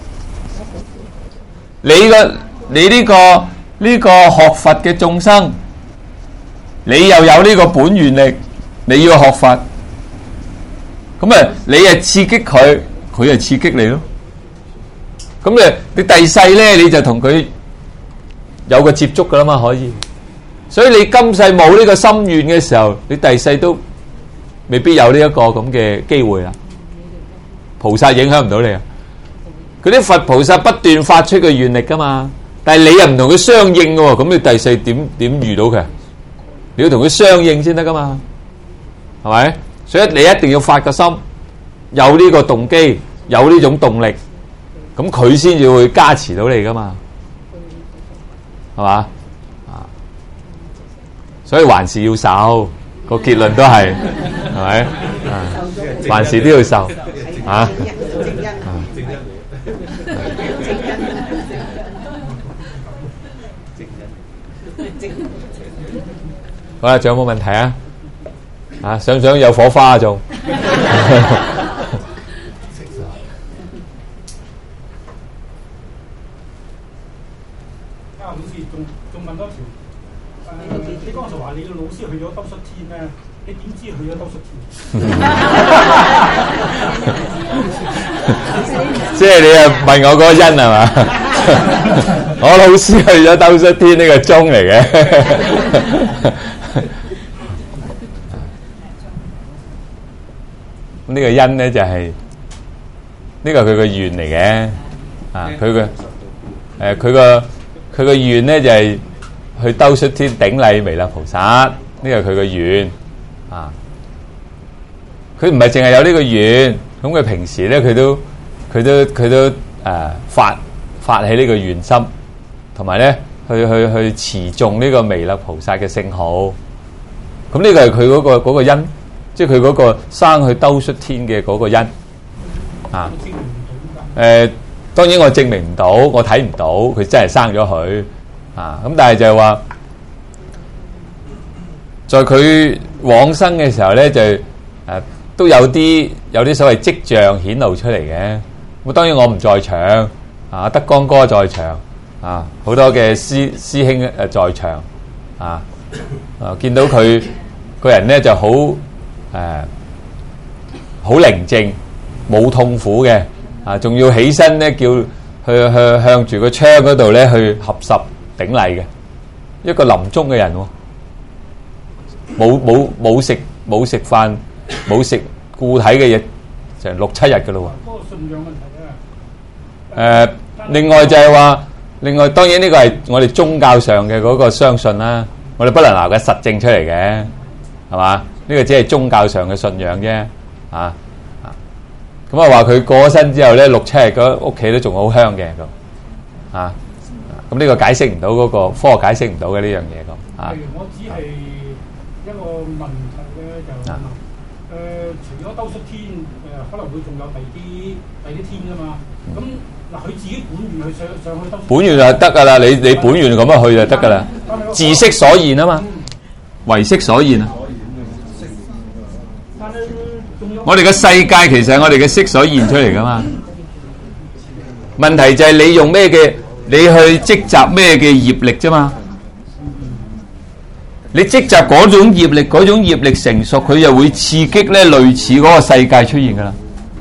你呢個學佛嘅眾生。你又有呢個本願力，你要學佛，咁啊，你係刺激佢，佢係刺激你咯。咁你第世咧，你就同佢有個接觸噶啦嘛，可以。所以你今世冇呢個心願嘅時候，你第世都未必有呢一個咁嘅機會啦。菩薩影響唔到你啊，嗰啲佛菩薩不斷發出個願力噶嘛，但係你又唔同佢相應嘅喎，咁你第世點遇到佢？你要同佢相應先得噶嘛，係咪？所以你一定要發個心，有呢個動機，有呢種動力，咁佢先至會加持到你噶嘛，係嘛？啊，所以還是要受，個結論都係，係咪？啊，還是都要受，啊。好啦，仲有冇問題啊？啊，想唔想有火花啊？仲？
老師仲問多條，你剛才話你個老師去咗兜率天咧，你點知去咗兜率天？
即係你啊問我嗰個因係嘛？我老師去咗兜率天呢個鐘嚟嘅。呢個因咧就係呢個佢個願嚟嘅，啊佢個願咧就係去兜率天頂禮彌勒菩薩，呢個係佢個願啊。佢唔係淨係有呢個願，咁佢平時咧佢都發起呢個願心，同埋咧去持誦呢個彌勒菩薩嘅聖號。咁呢個係佢嗰個因。即係佢嗰個生去兜率天嘅嗰個因啊，當然我證明唔到，我睇唔到佢真係生咗佢啊。咁但係就係話，在佢往生嘅時候咧，就都有啲所謂跡象顯露出嚟嘅。咁當然我唔在場啊，德光哥在場啊，好多嘅師兄在場啊，見到佢個人咧就好。好寧靜，冇痛苦嘅啊，仲要起身咧，叫去向住個窗嗰度咧去合十頂禮嘅一個臨終嘅人，冇食飯，冇食固體嘅嘢， 成6-7日㗎咯
喎。嗰個信仰問題啊。
另外就係話，另外當然呢個係我哋宗教上嘅嗰個相信啦，我哋不能拿個實證出嚟嘅，係嘛？呢個只係宗教上嘅信仰啫，啊。咁啊話佢過咗身之後咧，6-7日嗰屋企都仲好香嘅咁，啊，咁呢個解釋唔到嗰個科學解釋唔到嘅呢樣嘢咁。
譬如我只係一個問題咧，就除咗兜率天，可能會仲有第啲天㗎嘛。咁嗱，佢自己本願去上去兜。
本願就得㗎啦，你本願咁樣去就得㗎啦。自識所現啊嘛，唯識所現啊。我哋嘅世界其實係我哋嘅識所現出嚟噶嘛，問題就係你用咩嘅，你去積集咩嘅業力啫嘛，你積集嗰種業力，嗰種業力成熟，佢就會刺激咧類似嗰個世界出現噶啦。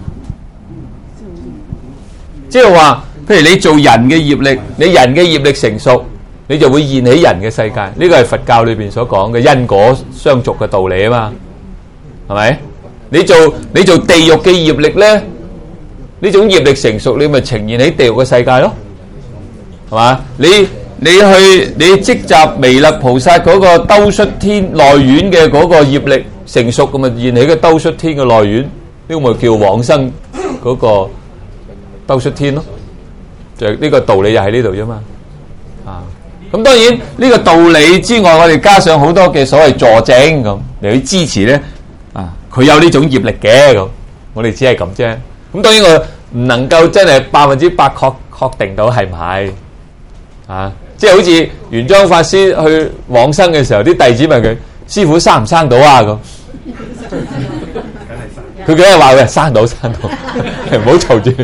即係話，譬如你做人嘅業力，你人嘅業力成熟，你就會現起人嘅世界。呢個係佛教裏邊所講嘅因果相續嘅道理啊嘛，係咪？你做地獄嘅業力咧，呢種業力成熟，你咪呈現喺地獄嘅世界咯，係嘛？你積集彌勒菩薩嗰個兜率天內院嘅嗰個業力成熟，咁咪現起個兜率天嘅內院，呢個咪叫往生嗰個兜率天咯。就呢個道理就喺呢度啫嘛。啊，咁當然呢個道理之外，我哋加上好多嘅所謂助證咁嚟去支持咧。佢有呢種業力嘅咁，我哋只係咁啫。咁當然我唔能夠真係100%確定到係唔係啊？即係好似玄奘法師去往生嘅時候，啲弟子問佢：師傅生唔生到啊？咁佢梗係話佢生到，唔好嘈住。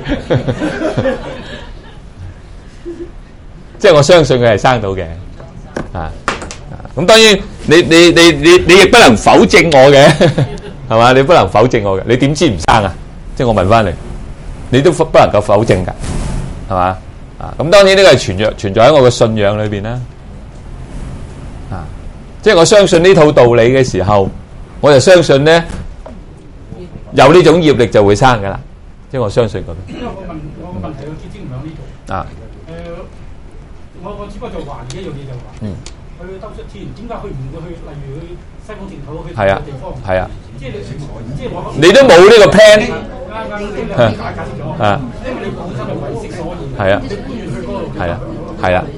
即係我相信佢係生到嘅啊。咁當然你亦不能否證我嘅。係嘛？你不能否證我嘅，你點知唔生啊？即係我問翻你，你都不能夠否證㗎，係嘛？啊，咁當然呢個係存在喺我嘅信仰裏邊啦。啊，即係我相信呢套道理嘅時候，我就相信咧有呢種業力就會生㗎啦。即係我相信咁。
因為我個問題嘅結晶唔喺呢度。啊。我只不過就話一樣嘢就話。去兜率天，點解佢唔會去？例如去西方淨土，去其他地方。係啊。即係我。你都冇呢個 plan。啱你兩解釋咗。啊。因為你本身係唯識所現。係啊。你本願去嗰度。係啊。係啊。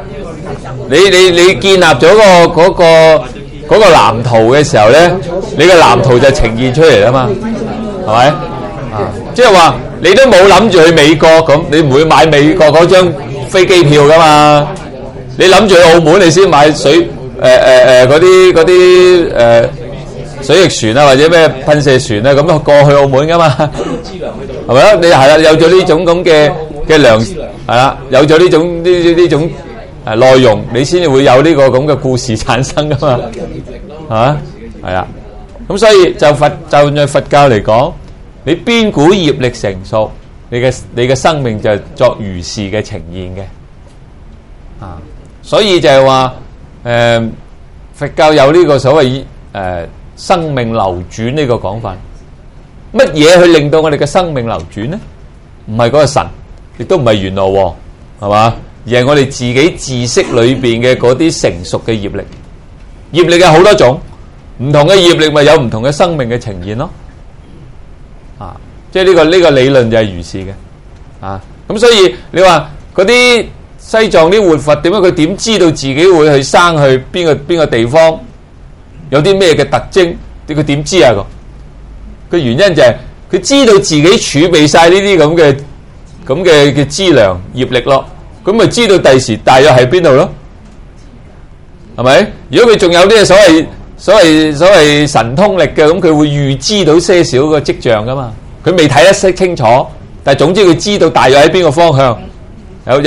你建立咗嗰個藍圖嘅時候咧，你嘅藍圖就呈現出嚟啦嘛，係咪？啊。即係話你都冇諗住去美國咁，你唔會買美國嗰張飛機票㗎嘛？你諗住去澳門，你先買水嗰啲水翼船啊，或者咩噴射船啊，咁過去澳門噶嘛？係咪啊？你係啦，有咗呢種咁嘅糧，係啦，有咗呢種內容，你先至會有呢個咁嘅故事產生噶嘛？係嘛？係啊。咁所以就佛教嚟講，你邊股業力成熟，你嘅生命就作如是嘅呈現嘅。啊。所以就係話，佛教有呢個所謂生命流轉呢個講法。乜嘢去令到我哋嘅生命流轉呢？唔係嗰個神，亦都唔係閻羅王，係嘛？而係我哋自己知識裏邊嘅嗰啲成熟嘅業力。業力有好多種，唔同嘅業力咪有唔同嘅生命嘅呈現咯。啊，即係呢個理論就係如是嘅。啊，咁所以你話嗰啲西藏啲活佛點樣？佢點知道自己會去生去邊個地方？有啲咩嘅特徵？佢點知啊？個原因就係佢知道自己儲備晒呢啲咁嘅資糧業力咯。咁咪知道第時大約喺邊度咯？係咪？如果佢仲有啲所謂神通力嘅，咁佢會預知到些少個跡象噶嘛？佢未睇得識清楚，但係總之佢知道大約喺邊個方向。有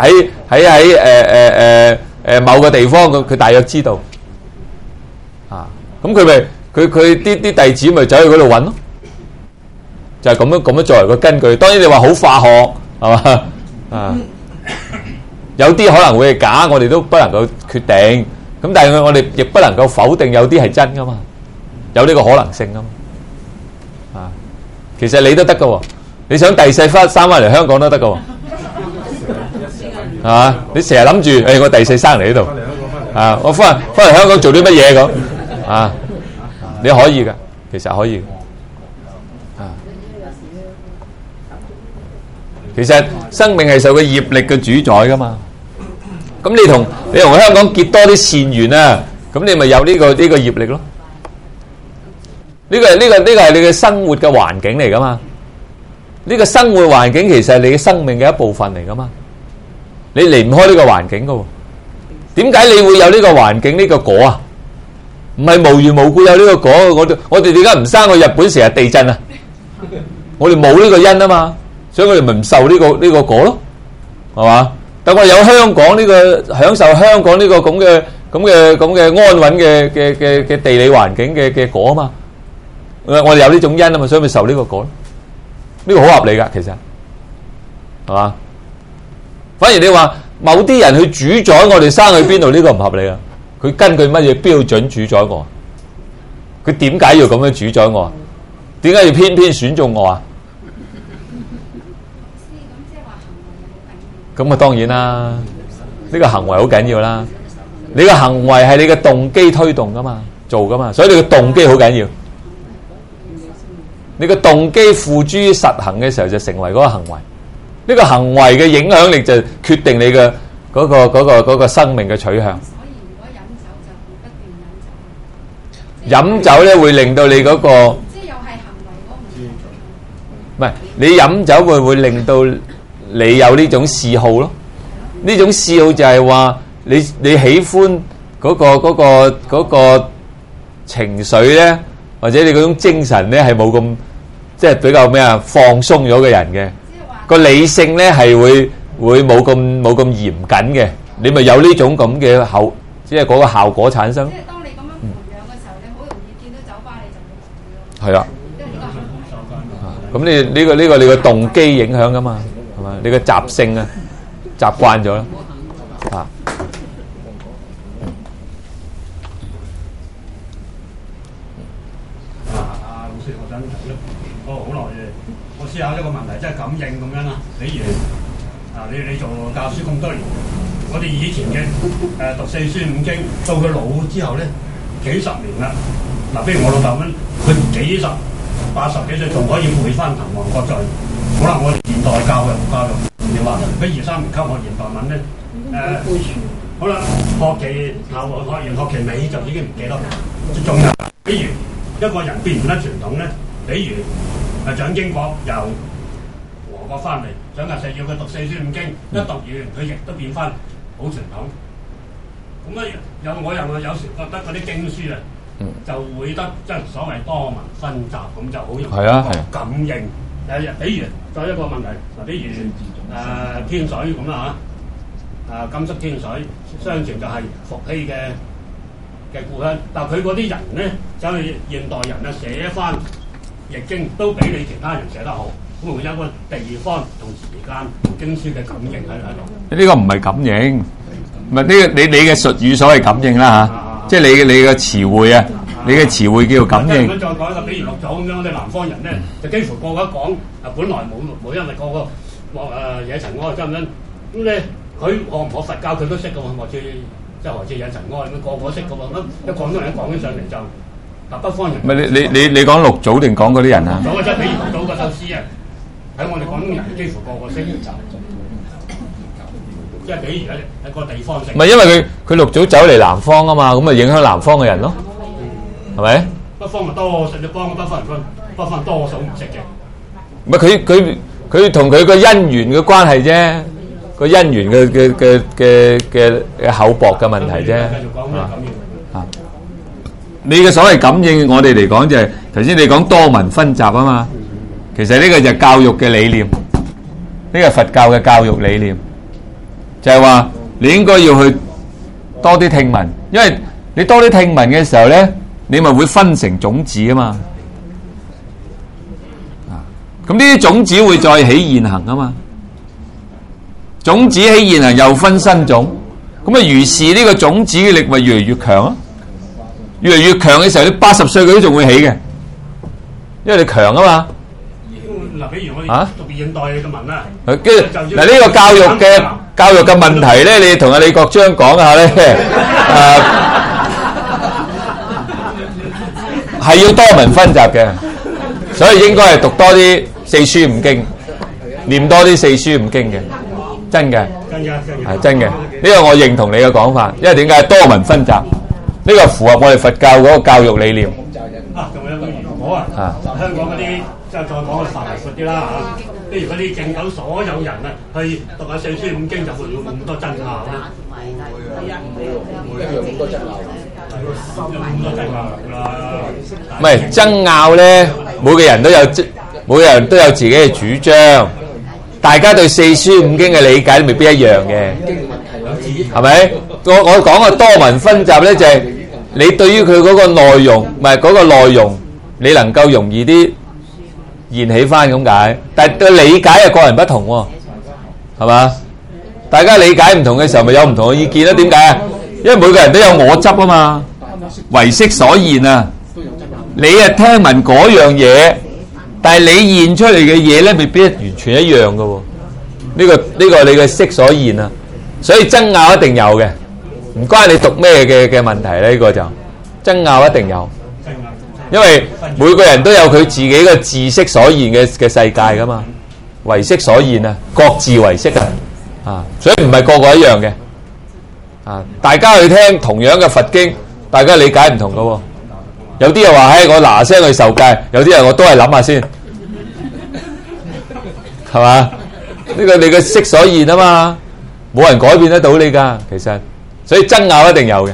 喺某個地方，佢大約知道啊。咁佢咪佢啲弟子咪走去嗰度揾咯，就係咁樣作為個根據。當然你話好化學係嘛啊？有啲可能會係假，我哋都不能夠決定。咁但係我哋亦不能夠否定有啲係真噶嘛，有呢個可能性噶嘛啊。
其實你都得㗎喎，你想第世生翻嚟香港都得㗎喎，係嘛？你成日諗住，我第世生嚟呢度，啊，我翻嚟香港做啲乜嘢咁啊？你可以㗎，其實可以㗎，啊，其實生命係受個業力嘅主宰㗎嘛。咁你同香港結多啲善緣啊，咁你咪有呢個業力咯。呢個係你嘅生活嘅環境嚟噶嘛？呢個生活環境其實係你嘅生命嘅一部分嚟噶嘛？你離唔開呢個環境噶喎。點解你會有呢個環境呢個果啊？唔係無緣無故有呢個果，我哋點解唔生去日本成日地震啊？我哋冇呢個因啊嘛，所以我哋咪唔受呢個果咯，係嘛？但我有香港呢個享受香港呢個咁嘅安穩嘅地理環境嘅果啊嘛，我哋有呢種因啊嘛，所以咪受呢個果咯。呢個好合理噶，其實係嘛？反而你話某啲人去主宰我哋生去邊度，呢個唔合理啊！佢根據乜嘢標準主宰我？佢點解要咁樣主宰我？點解要偏偏選中我啊？咁啊，當然啦，呢個行為好緊要啦。你個行為係你嘅動機推動噶嘛，做噶嘛，所以你嘅動機好緊要。你個動機付諸於實行嘅時候，就成為嗰個行為。呢個行為嘅影響力就決定你嘅嗰個生命嘅取向。
所以如果飲酒就會不斷飲酒。
飲酒咧會令到你嗰個，
即係又係行為嗰唔
係你飲酒會唔會令到你有呢種嗜好咯？呢種嗜好就係話你喜歡嗰個情緒咧，或者你嗰種精神咧係冇咁即係比較咩啊放鬆咗嘅人嘅，個理性咧係會冇咁嚴謹嘅，你咪有呢種咁嘅即係嗰個效果產生。
即係當你咁樣培養嘅時候，你好容易見到酒吧你就會去咯。
係啊。
即係呢個行為。
咁你呢個你個動機影響噶嘛？係嘛？你個習性啊，習慣咗啦，啊。
老師，我想提一個好耐嘅，我思考一個問題，即係感應咁樣啦。比如你做教書咁多年，我哋以前嘅讀四書五經，到佢老之後咧，幾十年啦。嗱，比如我老豆咁，佢80幾歲仲可以背翻《滕王閣序》。可能我哋現代教育，你話俾2、3年級學現代文咧，好啦，學完學期尾就已經唔記得。仲有，比如一個人變唔得傳統咧，比如蔣經國由俄國翻嚟，蔣介石要佢讀四書五經，一讀完佢亦都變翻好傳統。咁咧我又有時覺得嗰啲經書啊，就會得即係所謂多文分集，咁就好容易感應。比如再一個問題，嗱，比如天水咁啦嚇，甘肅天水相傳就係伏羲嘅故鄉，但係佢嗰啲人咧，走去現代人啊寫翻易經都比你其他人寫得好，會唔會有一個地方同時間同經書嘅感應喺度？
呢個唔係感應，唔係呢個你嘅術語所謂感應啦嚇，即係你嘅詞彙啊。你嘅詞彙叫做感應。
咁再講一個，比如六祖咁樣，我哋南方人咧，就幾乎個個講本來冇因為個個惹塵埃，真唔真？咁咧佢學唔學佛教佢都識嘅喎，即係何止惹塵埃咁，個個識嘅喎。咁一廣東人講起上嚟就北方人。唔係你講六祖定講嗰啲人啊？六祖即係比如六祖嗰首詩啊，喺我哋廣東人幾乎個個識。即係比如喺個地方識。唔係因為佢六祖走嚟南方啊嘛，咁咪影響南方嘅人咯。係咪？北方咪多數要幫北方人分，北方多數唔識嘅。唔係佢同佢個姻緣嘅關係啫，個姻緣嘅厚薄嘅問題啫。繼續講咩感應？啊，你嘅所謂感應，我哋嚟講就係頭先你講多文分集啊嘛。其實呢個就係教育嘅理念，呢個係佛教嘅教育理念，就係話你應該要去多啲聽聞，因為你多啲聽聞嘅時候咧。你咪會分成種子啊嘛，咁呢啲種子會再起現行啊嘛，種子起現行又分新種，咁啊於是呢個種子嘅力咪越嚟越強啊，越嚟越強嘅時候，你80歲佢都仲會起嘅，因為你強啊嘛， 嗱，比如我哋讀現代嘅文啦，
跟住嗱呢個教育嘅問題咧，你同阿李國章講下咧，係要多文分集嘅，所以應該係讀多啲四書五經，念多啲四書五經嘅，真嘅，係真嘅。呢個我認同你嘅講法，因為點解多文分集？呢個符合我哋佛教嗰個教育理念。
仲有個如果香港嗰啲即係再講個範圍闊啲啦嚇，譬如嗰啲政九所有人啊去讀下四書五經就會冇咁多爭拗啦。
有咁多爭拗，
唔係爭拗咧，每個人都有自己嘅主張，大家對四書五經嘅理解都未必一樣嘅，係咪？我講嘅多文分集咧，就係你對於佢嗰個內容，唔係嗰個內容，你能夠容易啲燃起翻咁解。但係對理解係個人不同喎，係嘛？大家理解唔同嘅時候，咪有唔同嘅意見啦。點解啊？因為每個人都有我執啊嘛，唯識所現啊。你啊聽聞嗰樣嘢，但係你現出嚟嘅嘢咧，未必完全一樣嘅喎。呢個你嘅識所現啊，所以爭拗一定有嘅。唔關你讀咩嘅問題咧，呢個就爭拗一定有，因為每個人都有佢自己嘅自識所現嘅世界噶嘛，唯識所現啊，各自唯識啊，所以唔係個個一樣嘅啊。大家去聽同樣嘅佛經，大家理解唔同噶喎。有啲人話：我嗱聲去受戒；有啲人我都係諗下先，係嘛？呢個你嘅識所現啊嘛，冇人改變得到你噶，其實。所以爭拗一定有嘅，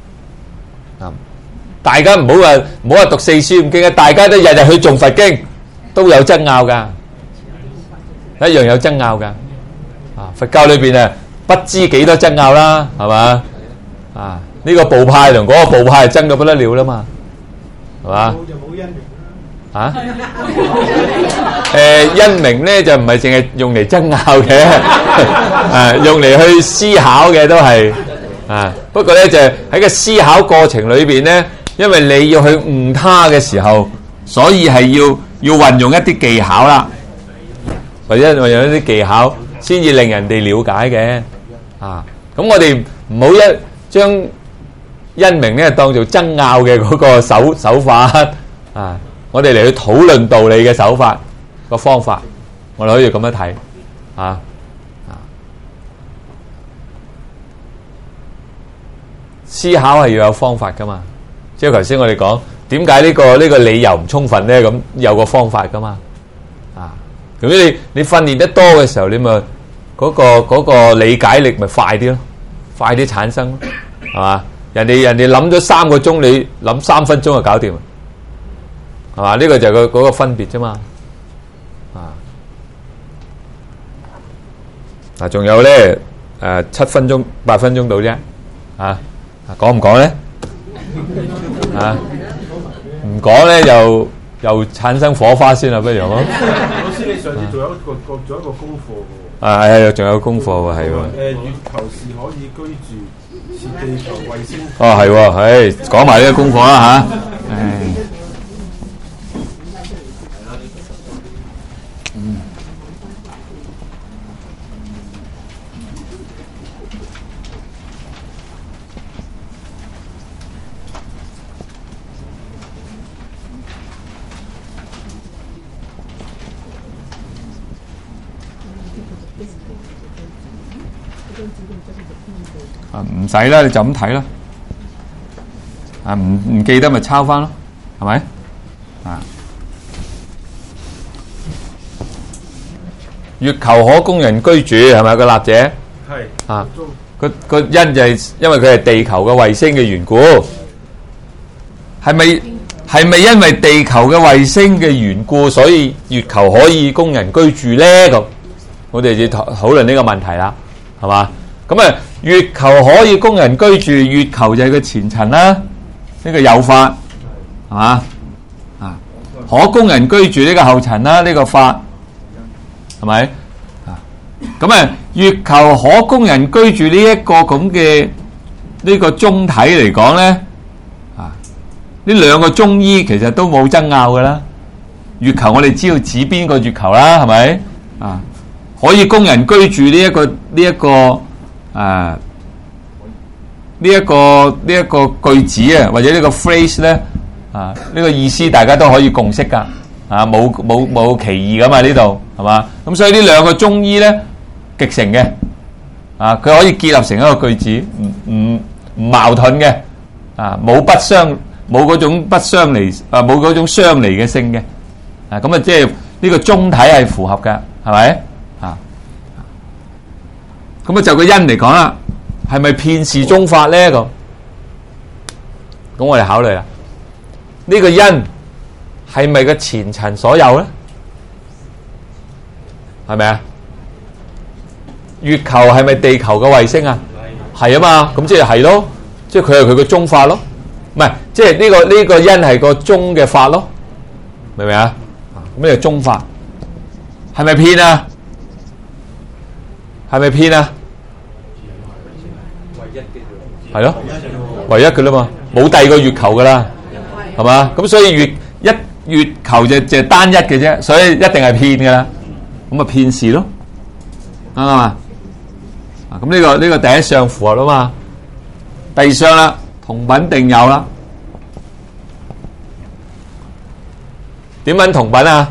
大家唔好話讀四書五經啊！大家都日日去誦佛經，都有爭拗噶，一樣有爭拗噶。佛教裏邊啊，不知幾多爭拗啦，係嘛？呢個部派同嗰個部派爭到不得了啦嘛，係嘛？因明咧就唔係淨係用嚟爭拗嘅，用嚟去思考嘅都係。不過咧就喺個思考過程裏邊咧，因為你要去悟他嘅時候，所以係要運用一啲技巧啦，或者運用一啲技巧，先至令人哋了解嘅。咁我哋唔好將因明咧當做爭拗嘅嗰個手法我哋嚟去討論道理嘅手法個方法，我哋可以咁樣睇思考係要有方法噶嘛，即係頭先我哋講點解呢個理由唔充分咧？咁有個方法噶嘛，咁你訓練得多嘅時候，你咪嗰個理解力咪快啲咯，快啲產生咯，係嘛？人哋諗咗3個鐘，你諗3分鐘就搞掂，係嘛？呢個就係嗰個分別啫嘛，仲有咧7分鐘8分鐘到啫，講唔講咧？唔講咧又產生火花先啦，不如我。老
師，你上次仲有一個功課喎。
係仲有功課喎，係喎。
月球是可以居住，是地球衛星。
係喎，講埋呢個功課啦嚇。唔使啦，你就咁睇啦。唔記得咪抄翻咯，係咪？月球可供人居住，係咪個立者？係。個因就係因為佢係地球嘅衛星嘅緣故。係咪因為地球嘅衛星嘅緣故，所以月球可以供人居住咧？咁我哋要討論呢個問題啦，係嘛？咁月球可以供人居住，月球就係個前塵啦，呢個有法係嘛？可供人居住呢個後塵啦，呢個法係咪？咁月球可供人居住呢一個咁嘅呢個中體嚟講咧，呢兩個中醫其實都冇爭拗噶啦， 月球我哋知道指邊個月球啦，係咪啊？可以供人居住呢一個句子啊，或者呢個 phrase 咧啊，呢個意思大家都可以共識噶啊，冇歧義噶嘛呢度係嘛？咁所以呢兩個中醫咧極成嘅啊，佢可以結合成一個句子，唔矛盾嘅啊，冇嗰種不相離啊，冇嗰種相離嘅性嘅啊，咁啊即係呢個中體係符合嘅，係咪啊？咁啊就個因嚟講啦，係咪遍是中法咧？咁我哋考慮啦，呢個因係咪個前塵所有咧？係咪啊？月球係咪地球嘅衛星啊？係啊嘛，咁即係咯，即係佢係佢個中法咯，唔係即係呢個因係個中嘅法咯，明唔明啊？咩叫中法？係咪偏啊？係咪偏啊？係咯，唯一嘅啦嘛，冇第二個月球噶啦，係嘛？咁所以月球就單一嘅啫，所以一定係偏噶啦，咁啊偏是咯，啱唔啱啊？咁呢個第一項符合啦嘛，第二項啦，同品定有啦，點揾同品啊？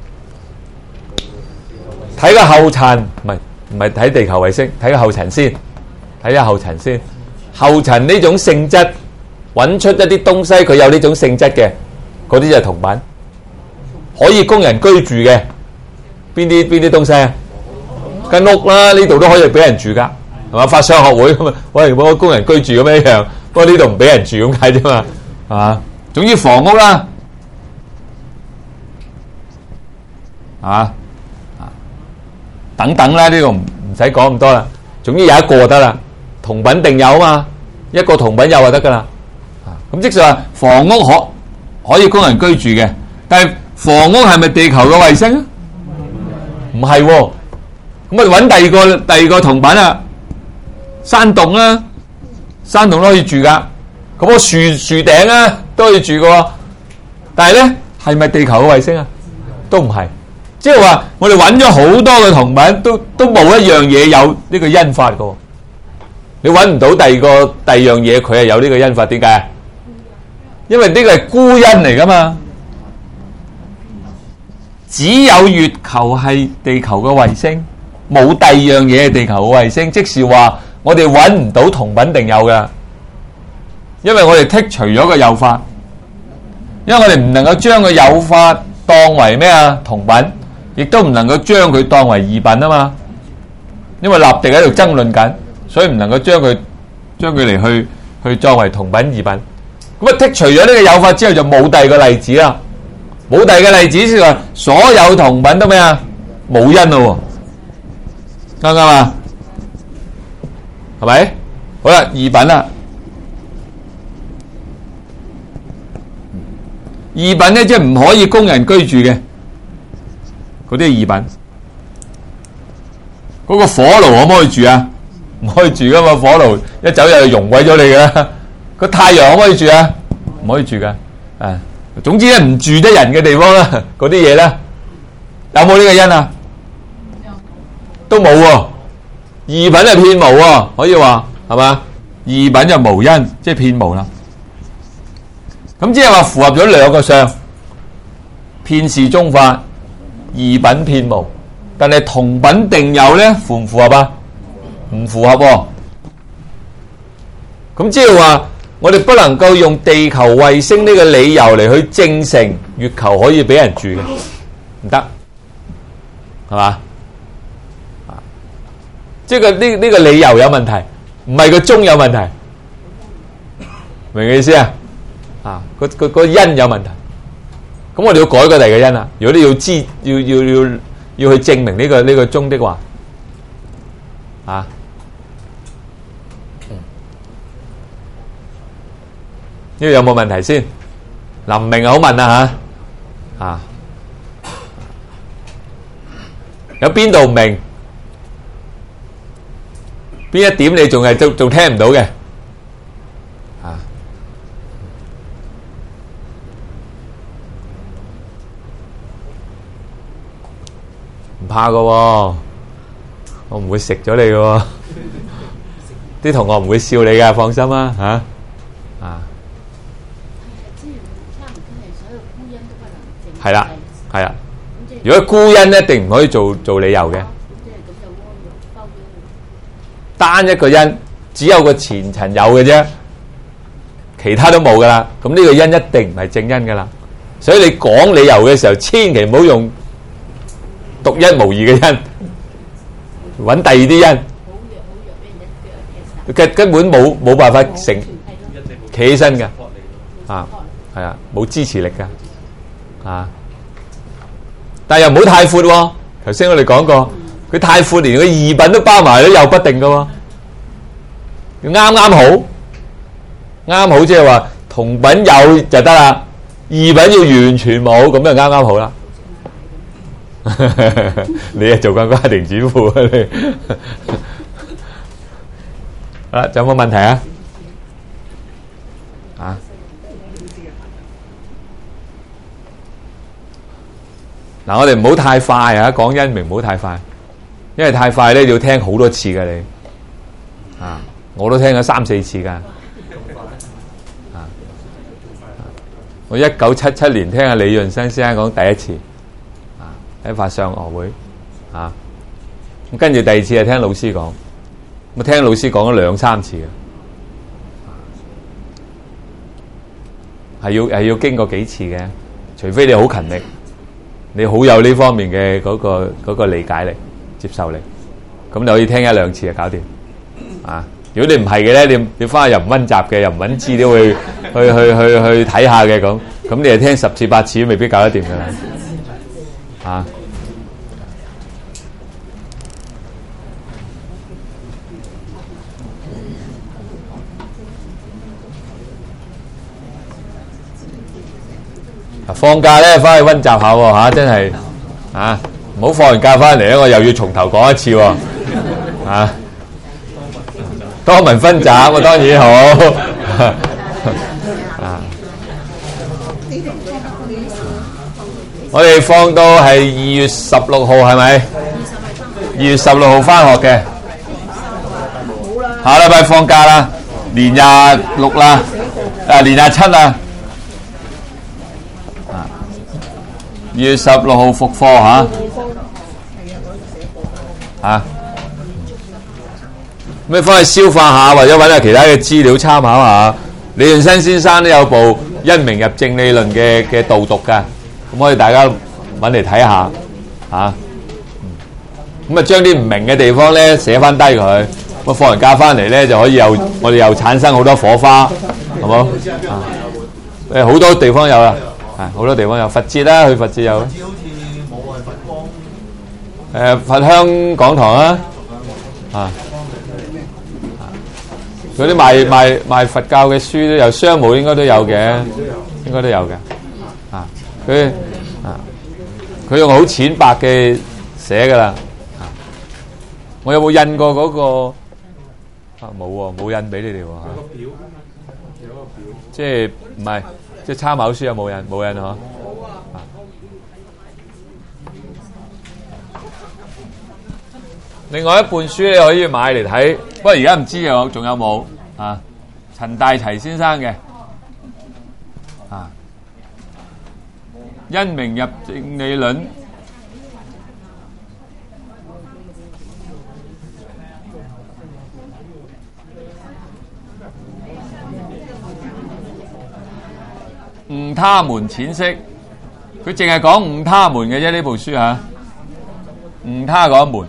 睇個後塵，唔係睇地球衛星，睇個後塵先，睇下後塵先。後塵呢種性質，揾出一啲東西佢有呢種性質嘅，嗰啲就係同品，可以供人居住嘅。邊啲東西啊？間屋啦，呢度都可以俾人住噶，係嘛？法商學會咁啊，喂，我供人居住咁一樣，不過呢度唔俾人住咁解啫嘛，係嘛？總之房屋啦，啊等等啦，呢個唔使講咁多啦。總之有一個就得啦，同品定有啊嘛，一個同品有就得噶啦。咁即係話房屋可以供人居住嘅，但係房屋係咪地球嘅衛星啊？唔係喎，咁啊揾第二個同品啊，山洞啊，山洞都可以住噶，咁個樹頂啊都可以住噶，但係咧係咪地球嘅衛星啊？都唔係。即係話我哋揾咗好多嘅同品，都冇一樣嘢有呢個因法嘅。你揾唔到第二樣嘢，佢係有呢個因法，點解？因為呢個係孤因嚟噶嘛。只有月球係地球嘅衛星，冇第二樣嘢係地球嘅衛星。即是話我哋揾唔到同品定有嘅，因為我哋剔除咗個有法，因為我哋唔能夠將個有法當為咩啊同品。亦都唔能夠將佢當為異品啊嘛，因為立地喺度爭論緊，所以唔能夠將佢嚟去作為同品異品。咁啊剔除咗呢個有法之後，就冇第二個例子啦。冇第二個例子即係話所有同品都咩啊？冇因咯，啱唔啱啊？係咪？好啦，異品啦，異品咧即係唔可以供人居住嘅。嗰啲係異品，嗰個火爐可唔可以住啊？唔可以住噶嘛，火爐一走又溶毀咗你噶。個太陽可唔可以住啊？唔可以住噶。啊，總之咧唔住得人嘅地方啦，嗰啲嘢咧有冇呢個因啊？都冇喎。異品係遍無喎，可以話係嘛？異品就無因，即係遍無啦。咁即係話符合咗兩個相，遍是中法。異品遍無，但係同品定有咧，符唔符合啊？唔符合喎。咁即係話，我哋不能夠用地球衛星呢個理由嚟去證成月球可以俾人住嘅，唔得，係嘛？即係呢個理由有問題，唔係個中有問題，明唔明意思啊？啊，個因有問題。咁我哋要改個第二個因啦。如果你要知要去證明呢個中的話，啊，呢個有冇問題先？林明好問啊吓，啊，有邊度唔明？邊一點你仲聽唔到嘅？ 唔怕噶喎，我唔會食咗你噶喎，啲同學唔會笑你噶，放心啦嚇啊！係啦，係啦。如果孤因一定唔可以做理由嘅，單一個因只有個前塵有嘅啫，其他都冇噶啦。咁呢個因一定唔係正因噶啦。所以你講理由嘅時候，千祈唔好用獨一無二嘅因，揾第二啲因，根本冇辦法企起身嘅，啊，係啊，冇支持力噶，啊，但係又唔好太闊喎。頭先我哋講過，佢太闊，連個異品都包埋都又不定噶喎，要啱啱好，啱好即係話同品有就得啦。異品要完全冇，咁就啱啱好啦。你係做緊家庭主婦啊？你好啦，仲有冇問題啊？啊？嗱，我哋唔好太快啊！講因明唔好太快，因為太快咧要聽好多次㗎你。啊，我都聽咗3-4次㗎。我1977年聽阿李潤生先生講第一次，啊喺法相學會，啊咁跟住第二次係聽老師講，咁聽老師講咗2-3次嘅，係要經過幾次嘅，除非你好勤力，你好有呢方面嘅嗰個理解力、接受力，咁你可以聽1-2次就搞掂，啊！如果你唔係嘅咧，你翻去又唔溫習嘅，又唔揾資料去睇下嘅咁你就聽10次8次都未必搞得掂噶啦，啊！放假咧翻去溫習下喎嚇，真係啊！唔好放完假翻嚟咧，我又要從頭講一次喎，啊！多聞分集啊，當然好啊！我哋放到係2月16號係咪？2月16號翻學嘅，下禮拜放假啦，年26啦，年27啦，2月16號復課嚇嚇。咁你翻去消化下，或者揾下其他嘅資料參考下。李潤生先生都有部《因明入正理論》嘅導讀㗎，咁可以大家揾嚟睇下嚇。咁啊將啲唔明嘅地方咧寫翻低佢，咁放完假翻嚟咧就可以我哋又產生好多火花，係冇？啊，好多地方有啦，好多地方有佛節啦，去佛節有。佛香講堂啊，啊。嗰啲賣佛教嘅書都有，商務應該都有嘅，應該都有嘅。啊，佢用好淺白嘅寫噶啦。我有冇印過嗰個？冇喎，冇印俾你哋喎。有個表，即係唔係？即係參考書有冇印？冇印嗬。另外一本書你可以買嚟睇，不過而家唔知仲有冇啊？陳大齊先生嘅啊，因明入正理論，悟他們淺釋，佢淨係講悟他們嘅啫，呢部書嚇，悟他嗰一門。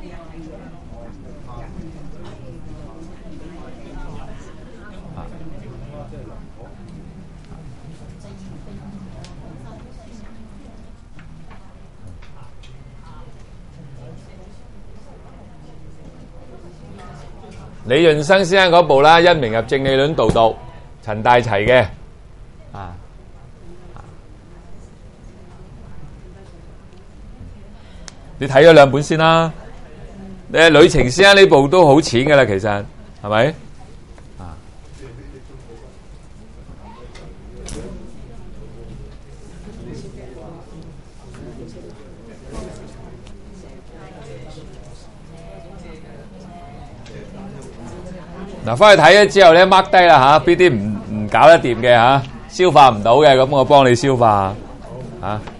李潤生先生嗰部啦，《因明入正理論導讀》，陳大齊嘅啊，你睇咗2本先啦。呂澄先生呢部都好淺噶啦，其實係咪？啊， 嗱，翻去睇咗之後咧 mark 低啦嚇，邊啲唔搞得掂嘅嚇，消化唔到嘅，咁我幫你消化嚇。